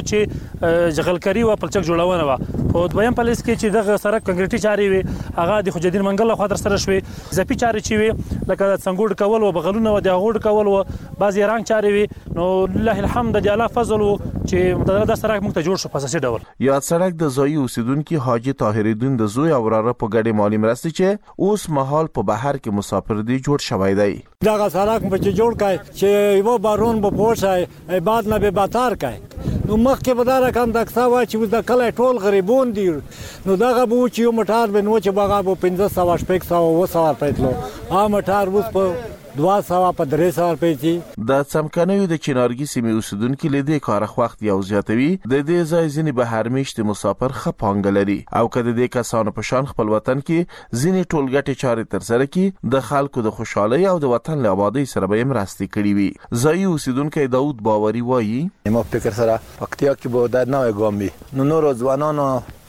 چې جغلکري او پلچک جوړونه و. او دویم پالیس کې چې دغه سړک کنکریټي چاري وي هغه د خجدین منګل لخوا سره شوي، ځپي چاري چې وي لکه څنګه کول او بغلونه او د غوډ کول او بعضی رنګ چاري وي. نو لله الحمد د الله فضل چې متدرد سره موږ ته جوړ شو په اساسي ډول. یا سړک د ځایي اوسیدونکو حاجی طاهر الدین د زوی او وراره په ګډه مالی مرستې چې اوس مهال په بهر کې مسافر دي جوړ شوی دی. دغه سړک په چې جوړ کای چې یو بارون به پوښای بعد نه به باتار کای نو مخکې به دا رقم د اکسا وا چې د کله ټول غریبون دي نو دغه بو چې یو مټار به نو چې باغه بو پنځه سوه شپږ سوه اوه سوه پیتلو ا مټار اوس په دوه سوه په درې سوه پیتي. د څمکنیو د چنارګي سیمې اوسیدونکو له دې کار وخت یو زیاتوي د دې ځای ځینې بهر میشت مسافر خپانګ لري او کله د کسانو په شان خپل وطن کې ځینې ټولګټي چارې تر سره کړي د خلکو د خوشحالي او د وطن له آبادی سره به مرستې کړي وي. ځای اوسیدونکو داوود باوري وایي ما فکر سره پکتیا کې به د نوې ګام وي نو نور ځوانانو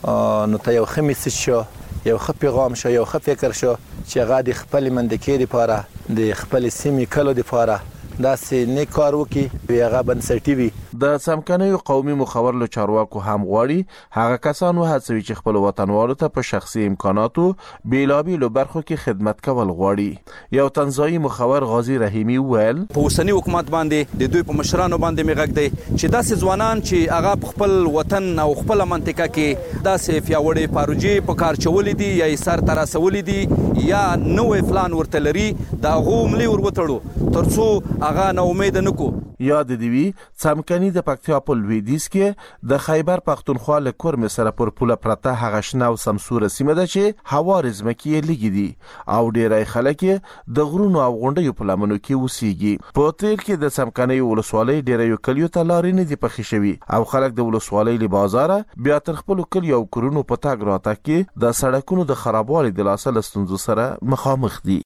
نو ته یو خمیس شو یو ښه پیغام شو یو ښه فکر شو چې هغه د خپل مندکې لپاره د خپل سیمې کلو لپاره داسې نیک کار وکړي هغه بنسټي وي. د څمکنیو قومي مخور له چارواکو هم غواړي هغه کسان وهڅوي چې خپل وطنوالو ته په شخصي امکاناتو بیلابیلو برخو کې خدمت کول غواړي. یو تنزاني مخور غازی رحیمی ویل په اوسنی حکومت باندې د دوی په مشرانو باندې میغږ دی چې داسې ځوانان چې هغه په خپل وطن او خپل منطقه کې داسې پیاوړي پروژې په کار چولې دي یا یې سر ته رسولې دي یا نوې پلان ورته لري د هغو ملي وروتړو ترڅو هغه نه امید نکو. یاد دی وی څمکني د پکتیا په لویدیځ کې د خیبر پختونخوا له کورم سره پر پوله پرته هغه شنه او سمسوره سیمه ده چې هوا رزمکی لګی دي او ډیرای خلک د غرونو او غونډیو په لمنو کې اوسېږي. په تیر کې د څمکني ولسوالۍ ډیرای کلیو ته لارې نه دي پخې شوي او خلک د ولسوالۍ له بازار بیا تر خپل کلیو او کورونو په تاګ راتګ کې د سړکونو د خرابوالي د لاسه لستونزو سره مخامخ دي.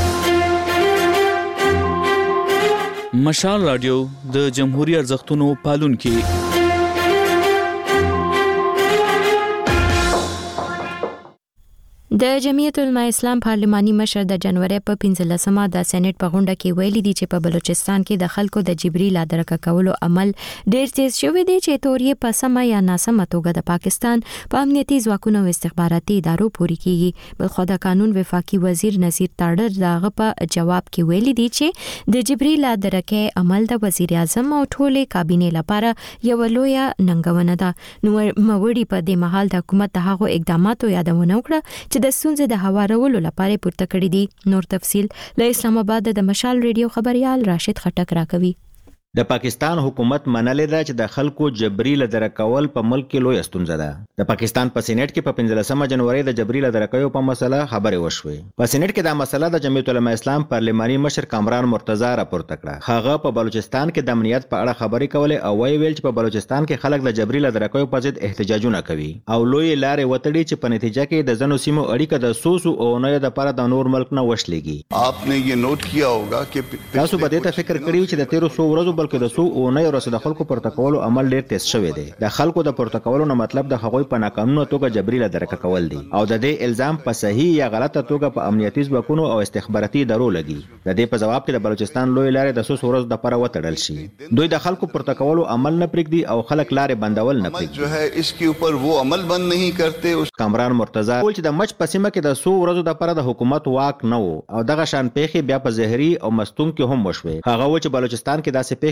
مشال رادیو د جمهوریت ارزښتونو پالونکي. د جمعیت العلماء اسلام پارلماني مشر د جنوري په پنځلسمه د سېنات په غونډه کې ویلي دي چې په بلوچستان کې د خلکو د جبري لادرکه کولو عمل ډېر تیز شوی دی چې تورې په سمه یا ناسمه توګه د پاکستان په امنیتي ځواکونو او استخباراتي ادارو پورې کیږي. بلخو د قانون وفاقي وزیر نصیر تاړر دغه په جواب کې ویلي دي چې د جبري لادرکه عمل د وزیر اعظم او ټولې کابینې لپاره یو لوی ننګونه ده. نو موړي په دې مهال د حکومت د هغو اقداماتو یادونه وکړه د ستونزې د هوارولو لپاره پورته کړی دي. نور تفصيل له اسلام آباد د مشال ریډیو خبريال راشد خټک راکوي. د پاکستان حکومت منلې ده چې د خلکو جبري لدره کول په ملک کې لوی ستونزه ده. د پاکستان په سېنات کې په پنځلسمه جنوري د جبري لدره کولو په مسله خبرې وشوې. په سېنات کې دا مسله د جمعیت العلماء اسلام پارلماني مشر کامران مرتضی راپورته کړه. هغه په بلوچستان کې د امنیت په اړه خبرې کولې او ویل چې په بلوچستان کې خلک د جبري لدره کولو په ضد احتجاجونه کوي او لوی لارې وتړي چې په نتیجه کې د زنو سیمو اړیکه د سوسو او نه د لپاره د نور ملک نه وشلېږي. आपने ये नोट किया होगा कि تاسو به دې ته فکر کړی چې د تیرو څو ورځو بلکې د سو او نه ورسره د خلکو پروتوکول عمل ډیر تیز شوی دی. د خلکو د پروتوکول نو مطلب د هغوی په ناقانونه توګه جبري لدرکه کول دي او د دې الزام په صحیح یا غلطه توګه په امنیتي ځواکونو او استخباراتي ادارو لګي. د دې په جواب کې د بلوچستان لوی لارې د سوس ورځ د پاره وتړل شي. دوی د خلکو پروتوکول عمل نه پرېږدي او خلک لارې بندول نه پرېږدي. जो है इसके ऊपर वो अमल बंद नहीं करते. کامران مرتضی ول چې د مچ پسیمه کې د سو ورځو د پاره د حکومت واک نه وو او دغه شان پیخي بیا په زهري او مستوم کې هم وشوي. هغه و چې بلوچستان کې داسې پیخي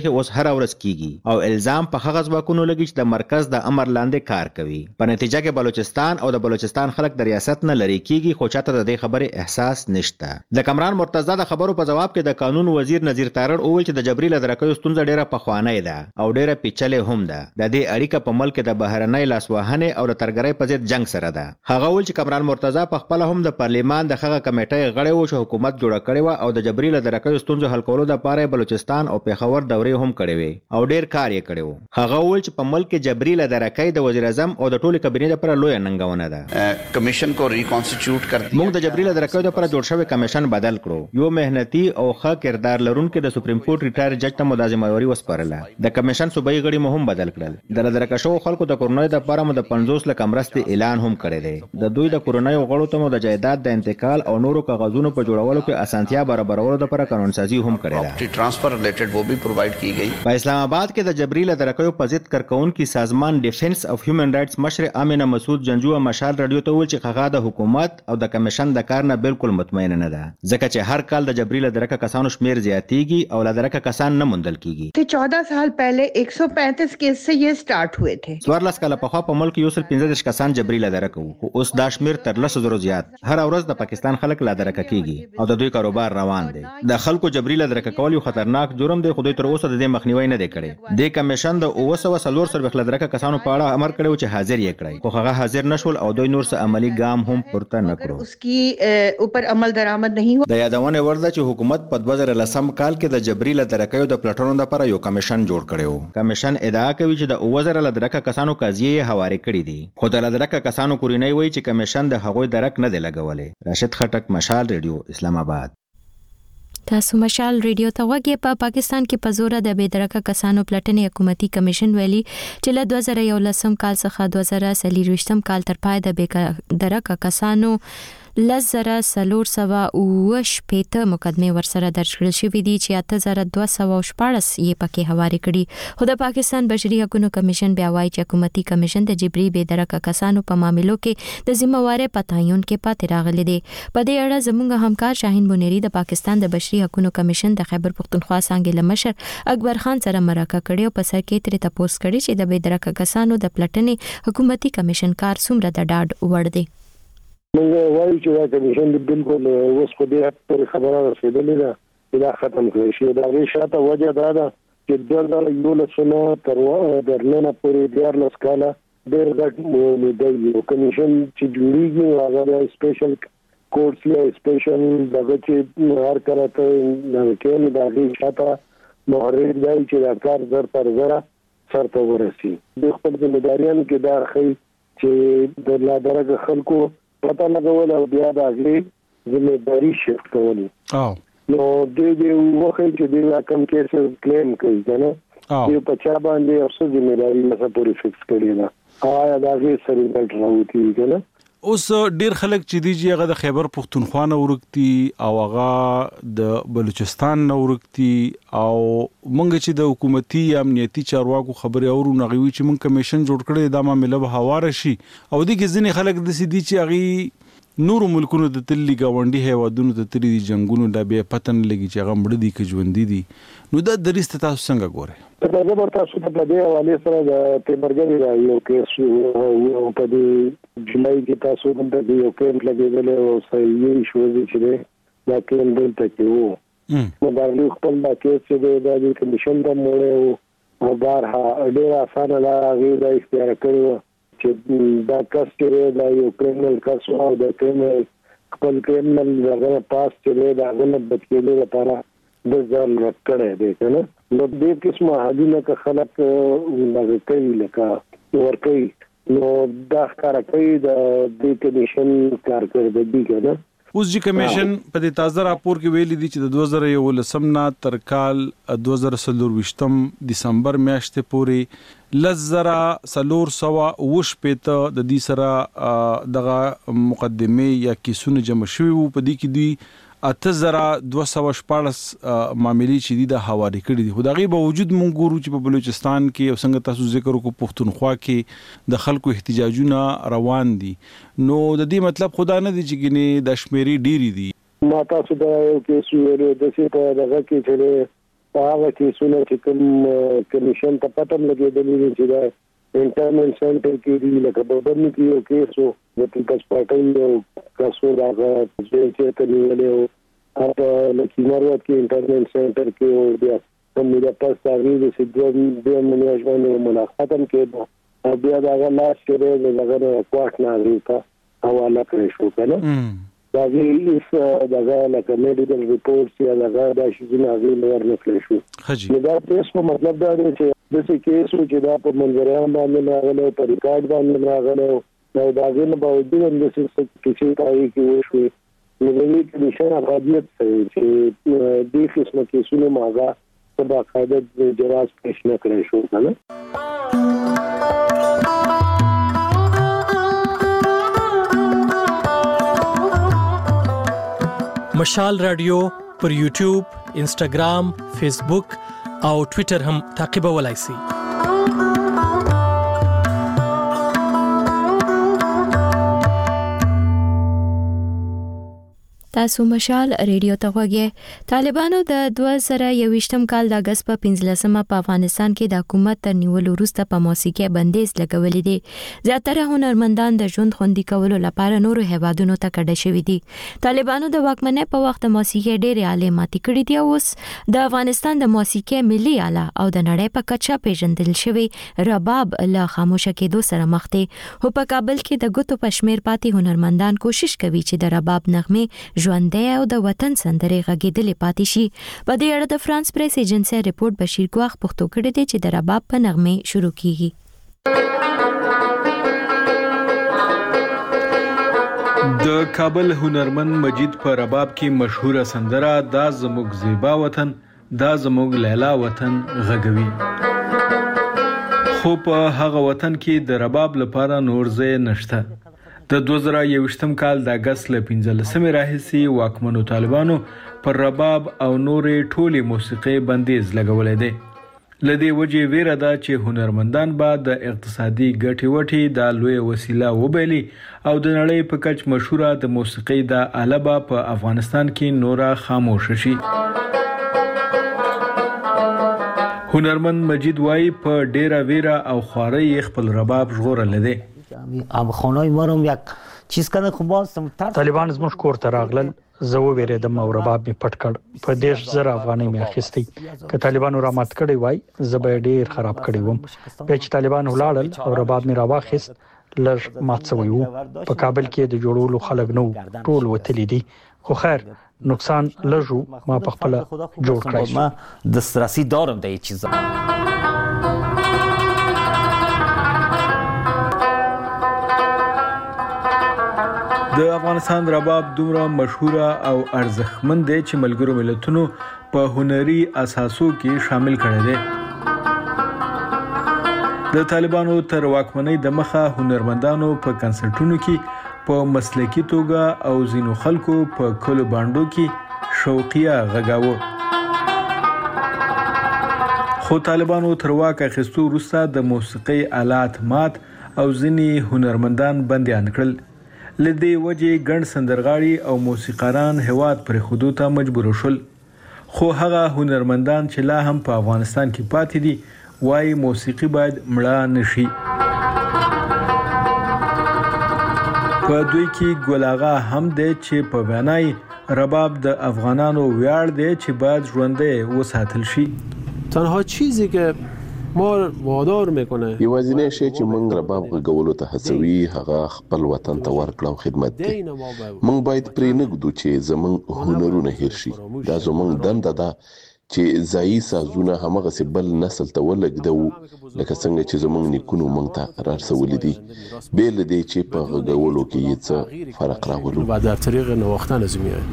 پیښې اوس هر ورځ کیږي او الزام په هغه ځواکونو لګي چې د مرکز د امر لاندې کار کوي. په نتیجه کې بلوچستان او د بلوچستان خلک د ریاست نه لري کیږي، خو چاته د دې خبرې احساس نشته. د کمران مرتضی د خبرو په جواب کې د قانون وزیر نذیر تارړ وویل چې د جبري له درکې ستونزه ډیره پخوانی ده او ډیره پیچلې هم ده. د دې اړیکه په ملک د بهرنۍ لاسوهنې او د ترګرۍ په ضد جنگ سره ده. هغه وویل چې کمران مرتضی په خپل هم د پارلیمان د هغه کمیټې غړی و چې حکومت جوړه کړې و او د جبري له درکې ستونزو حل کولو لپاره بلوچستان او پیښور دورې هم کړې وي او ډیر کار یې کړی و. هغه وویل چې په ملک کې جبري له درکې د وزیر اعظم او د ټولو کابینې لپاره لوی ننګونه ده. کمیشن کو ریکانسټیټیوټ کړ موږ د جبري له درکې لپاره جوړ شوی کمیشن بدل کړو. یو مهنتي او ښه کردار لرونکي د سپریم کورټ ریټایر جج ته ملازموري وسپارله. د کمیشن صوبایي غړي مو هم بدل کړل. د درکې شو خلکو د کورونای د لپاره مو د پنځوس لک مرستې اعلان هم کړی دی. د دوی د کورونای غړو ته مو د جایداد د انتقال او نورو کاغذونو په جوړولو کې اسانتیا برابرولو لپاره قانون سازي هم کړې ده. پراپرټي ټرانسفر ریلیټډ وہ بھی پرووائډ کی گئی. په اسلام آباد کې د جبري له درکې په ضد کارکونکو سازمان ډیفنس اف هیومن رائټس مشر امینه مسعود جنجو مشال رادیو ته ویل چې هغه د حکومت او د کمیشن د کار نه بالکل مطمئن نه ده، ځکه چې هر کال د جبري له درکې کسانو شمیر زیاتېږي او له درکې کسان نه موندل کیږي. ته चौदह साल पहले एक सौ पैंतीस केस से ये स्टार्ट हुए थे. څوارلس کاله پخوا په ملک یو سل پنځه دېرش کسان جبري له درکې وو، خو اوس دا شمیر تر لسو زرو زیات. هر ورځ د پاکستان خلک له درکې کیږي او د دوی کاروبار روان دی. د خلکو جبري له درکې کول یو خطرناک جرم دی، خو دوی تر اوسه د دې مخنیوي نه دی کړی. د کمیشن د اوه سوه څلور څلوېښت له درکې کسانو په اړه امر کړی چې حاضر یې کړی، خو هغه حاضر نشول او دوی نور څه عملی ګام هم پورته نه کړو. उसकी ऊपर अमल दरामद नहीं हुआ. د یادونه ورده چې حکومت په دوه زره لسم کال کې د جبري له درکې د پلټونو لپاره یو کمیشن جوړ کړی و. کمیشن ادعا کوي چې د اوه زره له درکې کسانو قضیې حواله کړې دي، خو د درکې کسانو کورینۍ وایي چې کمیشن د هغوی درک نه دی لګولې. راشد خټک، مشال ریډیو، اسلام آباد. تاسو مشال ریډیو ته وګورئ. په پاکستان کې په زور د بېدرکه کسانو پلټنې حکومتي کمیشن ویلي چې له دوه زره یولسم کال څخه دوه زره څلوېښتم کال تر پای د بېدرکه کسانو لزره سلور سوا اوه شپېته مقدمې ورسره درج کړل شوې دي چې اته زره دوه سوه شپاړس یې پکې حواله کړي. خو د پاکستان بشري حقوقو کمیشن بیا وایي چې حکومتي کمیشن د جبري بېدرکه کسانو په معاملو کې د ذمہوارۍ په تعین کې پاتې راغلی دی. په دې اړه زموږ همکار شاهین بونيري د پاکستان د بشري حقوقو کمیشن د خیبر پختونخوا څانګې له مشر اکبر خان سره مرکه کړې او په سر کې ترې تپوس کړي چې د بېدرکه کسانو د پلټنې حکومتي کمیشن کار څومره د ډاډ وړ دی. موږ وایو چې دا کمیشن بالکل اوس په دې حق پر خبره رسیدلې ده چې دا ختم کړي شي. دا غي شاته وجه دا ده چې دوه زره یولس نه تر درنه پورې دیارلس کاله ډېر غټ مدعي کمیشن چې جوړیږي هغه د سپیشل کورس یا سپیشل دغه چې هر کله ته نه کې دا غي شاته محرک دی چې دا کار زر تر زر سرته ورسي. د خپل ځمېداریان کې دا خي چې د لا درجه خلکو پتا لګول او بیا د اغلی ذمہداري شفت کول. او نو د دې وخت چې د کم کیسز کلیم کوي کنه یو په چا باندې افسوس ذمہداري نه پوری فکس کړی دا آیا دا غي سره بل راوتی کنه. اوس ډیر خلک چې دیږي هغه د خیبر پختونخوا نه ورکتي او هغه د بلوچستان نه ورکتي او مونږ چې د حکومتي امنیتي چارواکو خبري اورو نغوي چې مونږ کمیشن جوړ کړی دا معاملې به هواره شي او د کې ځینې خلک د سې دي چې هغه نورو ملکونو د تللی گاونډي هیوادونو ته تللی جنگونو د بیا پتن لګي چې هغه مړ دي کې ژوند دي. نو دا درسته تاسو څنګه ګورئ؟ دا زبر تاسو ته د دې حواله سره د تیمرګری راځي کې په دې جولای کې تاسو د دې یو کېمپ لګیدل او صحیح شو چې دا کېمپ دلته کې وو. نو دا یو خپل دا کې چې د کمیشن د موړ او بارها ډیر اسانه لا غي دا اختیار کړو چې دا کس چې دا یو کریمنل کس او د کریمنل خپل کریمنل هغه پاس چې دا غنه بچیلې لپاره د ځان رکړې دي کنه. نو دې قسمه حدونه که خلک لږ کوي لکه ورکوي نو دا ښکاره کوي د دې کمیشن کارکردګي کنه. اوس چې کمیشن په دې تازه راپور کې ویلي دي چې د دوه زره یولسم نه تر کال دوه زره څلورویشتم دسمبر میاشتې پورې لس زره څلور سوه اوه شپېته د دې سره دغه مقدمې یا کیسونه جمع شوي وو. په دې کې دوی اته زره دوه سوه شپاړس معاملې چې دي د حواله کړي دي. خو د هغې باوجود مونږ ګورو چې په بلوچستان کې او څنګه تاسو ذکر وکړو پښتونخوا کې د خلکو احتجاجونه روان دي. نو د دې مطلب خدا نه دی چې ګنې د شمیرې ډېرې دي. ما تاسو ته یو کیس ویلو د څه په دغه کې چې هغه کیسونه چې کوم کمیشن ته پټم لګېدلی چې دا انټرنل سنټر کې دی لکه په بدن کې یو کیسو د پیپلز پارټي یو کاسو دا چې ته نیولې او په لکیمروت کې انټرنل سنټر کې او بیا کوم د تاسو تغیر د سیدوی د منیجمنت ملاقات هم کې او بیا دا لاس کې د هغه کوټ نه ریتا حواله کړی شو کنه دا ویلس دا لکه میډیکل ریپورتس یا دا د شیزونه غوښتل ورنکړل شو خجی دا تاسو مطلب دا دی چې د څه کیسو چې دا په منځره باندې راغله په ریکارډ باندې راغله نو دا غوښنه باوجود هم د څه کیسې پای کې وشو نو د دې کمیشن افادیت چې د قسمه کیسونو ماغه په باقاعده د جراس پیش نه کړی شو کنه مشال رادیو پر یوټیوب، انسټاګرام، فیسبوک او ټوئیټر هم تعقیبولای شئ. تاسو مشال ریډیو ته غوږی. طالبانو د دوه زره یوویشتم کال د اگست په پنځلسمه په افغانستان کې د حکومت تر نیولو وروسته په موسیقي بندیز لګولې دي. زیاتره هنرمندان د ژوند خوندي کولو لپاره نورو هیوادونو ته کډه شوي دي. طالبانو د واکمنۍ په وخت د موسیقي ډېرې آلې ماتې کړې دي او اوس د افغانستان د موسیقي ملي آله او د نړۍ په کچه پیژندل شوی رباب له خاموشه کېدو سره مخ دي. خو په کابل کې د ګوتو په شمیر پاتې هنرمندان کوشش کوي چې د رباب نغمې ژوندۍ او د وطن سندرې غږېدلې پاتې شي. په دې اړه د فرانس پریس ایجنسی ریپورت بشیر ګواخ پښتو کړی دی چې د رباب په نغمې شروع کیږي. د کابل هنرمند مجید په رباب کې مشهوره سندره دا زموږ زیبا وطن دا زموږ لیلا وطن غږوي. خو په هغه وطن کې د رباب لپاره نور ځای نشته. د دوه زره یوویشتم کال د اگست له پنځلسمې راهیسې واکمنو طالبانو پر رباب او نورې ټولې موسیقي بندیز لګولی دی. له دې وجې ویره ده چې هنرمندان به د اقتصادي ګټې وټې دا لویه وسیله وبایلي او د نړۍ په کچ مشهوره د موسیقي دا آله به په افغانستان کې نوره خاموشه شي. هنرمند مجید وایي په ډیره ویره او خوارۍ خپل رباب ژغورلی دی. خانه‌ی ما رو یک چیز کنه خو باستم طالبان زموږ کور ته راغلل، زه وویریدم او رباب می پټ کړ. په دیش زره افغانۍ می اخیستې. که طالبانو را مات کړی وای زه به ډیر خراب کړی وم. بیا چې طالبان ولاړل او رباب می راواخیست لږ مات شوی وو. په کابل کې د جوړولو خلک نو ټول وتلی دي. خو خیر نقصان لږ ما په خپل جوړ کړی. ما دسترسی دارم د این چیزا. د افغانستان رباب دومره مشهوره او ارزښتمن دی چې ملګرو ملتونو په هنري اساسو کې شامل کړی دی. د طالبانو تر واکمنۍ د مخه هنرمندانو په کنسرټونو کې په مسلکي توګه او ځینو خلکو په کلو بانډو کې شوقیه غږاوه. خو طالبانو تر واک اخیستو وروسته د موسیقي آلات مات او ځینې هنرمندان بندیان کړل. لدې وجې ګڼ سندرغاړي او موسیقاران هیواد پرېښودو ته مجبور شول. خو هغه هنرمندان چې لا هم په افغانستان کې پاتې دي وایي موسیقي باید مړه نشي. په دوی کې ګل آغا هم دی چې په وینای رباب د افغانانو ویاړ دی چې باید ژوندی وساتل شي. تنها چیزی که ما وادار میکنه یوازینی شی چې موږ رباب غږولو ته هڅوي هغه خپل وطن ته ورکړه او خدمت دی. موږ باید پرې نه ږدو چې زموږ هنرونه هیر شي. دا زموږ دنده ده چې ځایي سازونه همغسې بل نسل ته ولږدوو لکه څنګه چې زموږ نیکونو موږ ته رارسولي دي، بې له دې چې په غږولو کې یې څه فرق راولو. در طریق نواختن زمینه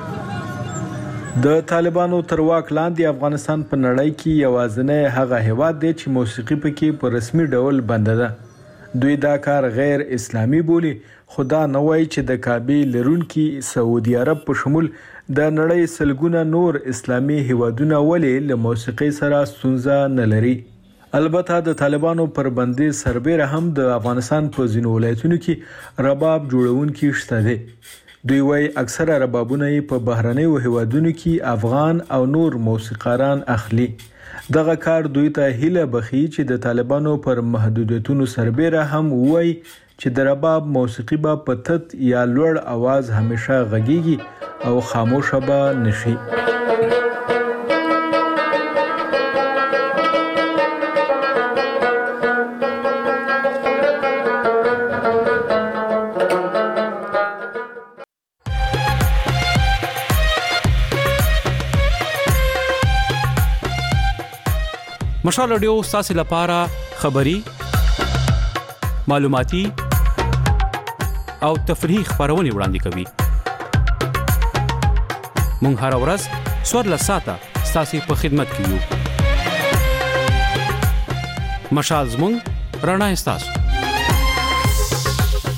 د طالبانو تر واک لاندې افغانستان په نړۍ کې یوازینی هغه هیواد دی چې موسیقي پکې په رسمي ډول بنده ده. دوی دا کار غیر اسلامي بولي، خو دا نه وایي چې د کعبې لرونکي سعودي عرب په شمول د نړۍ سلګونه نور اسلامي هیوادونه ولې له موسیقي سره ستونزه نه لري. البته د طالبانو پر بندیز سربیره هم د افغانستان په ځینو ولایتونو کې رباب جوړونکي شته دي. دوی وايي اکثره ربابونه په بهرنیو هیوادونو کې افغان او نور موسیقاران اخلي. دغه کار دوی ته هیله بخي چې د طالبانو پر محدودیتونو سربېره هم وایي چې د رباب موسیقي به په تت یا لوړ आवाज همیشه غږیږي او خاموشه به نشي. مشال رادیو ستاسو لپاره خبری، معلوماتي او تفریحي خبرونه وړاندې کوي. مونږ هر ورځ څوارلس ساعته ستاسو په خدمت کې یو. مشال زموږ رڼا ستاسو.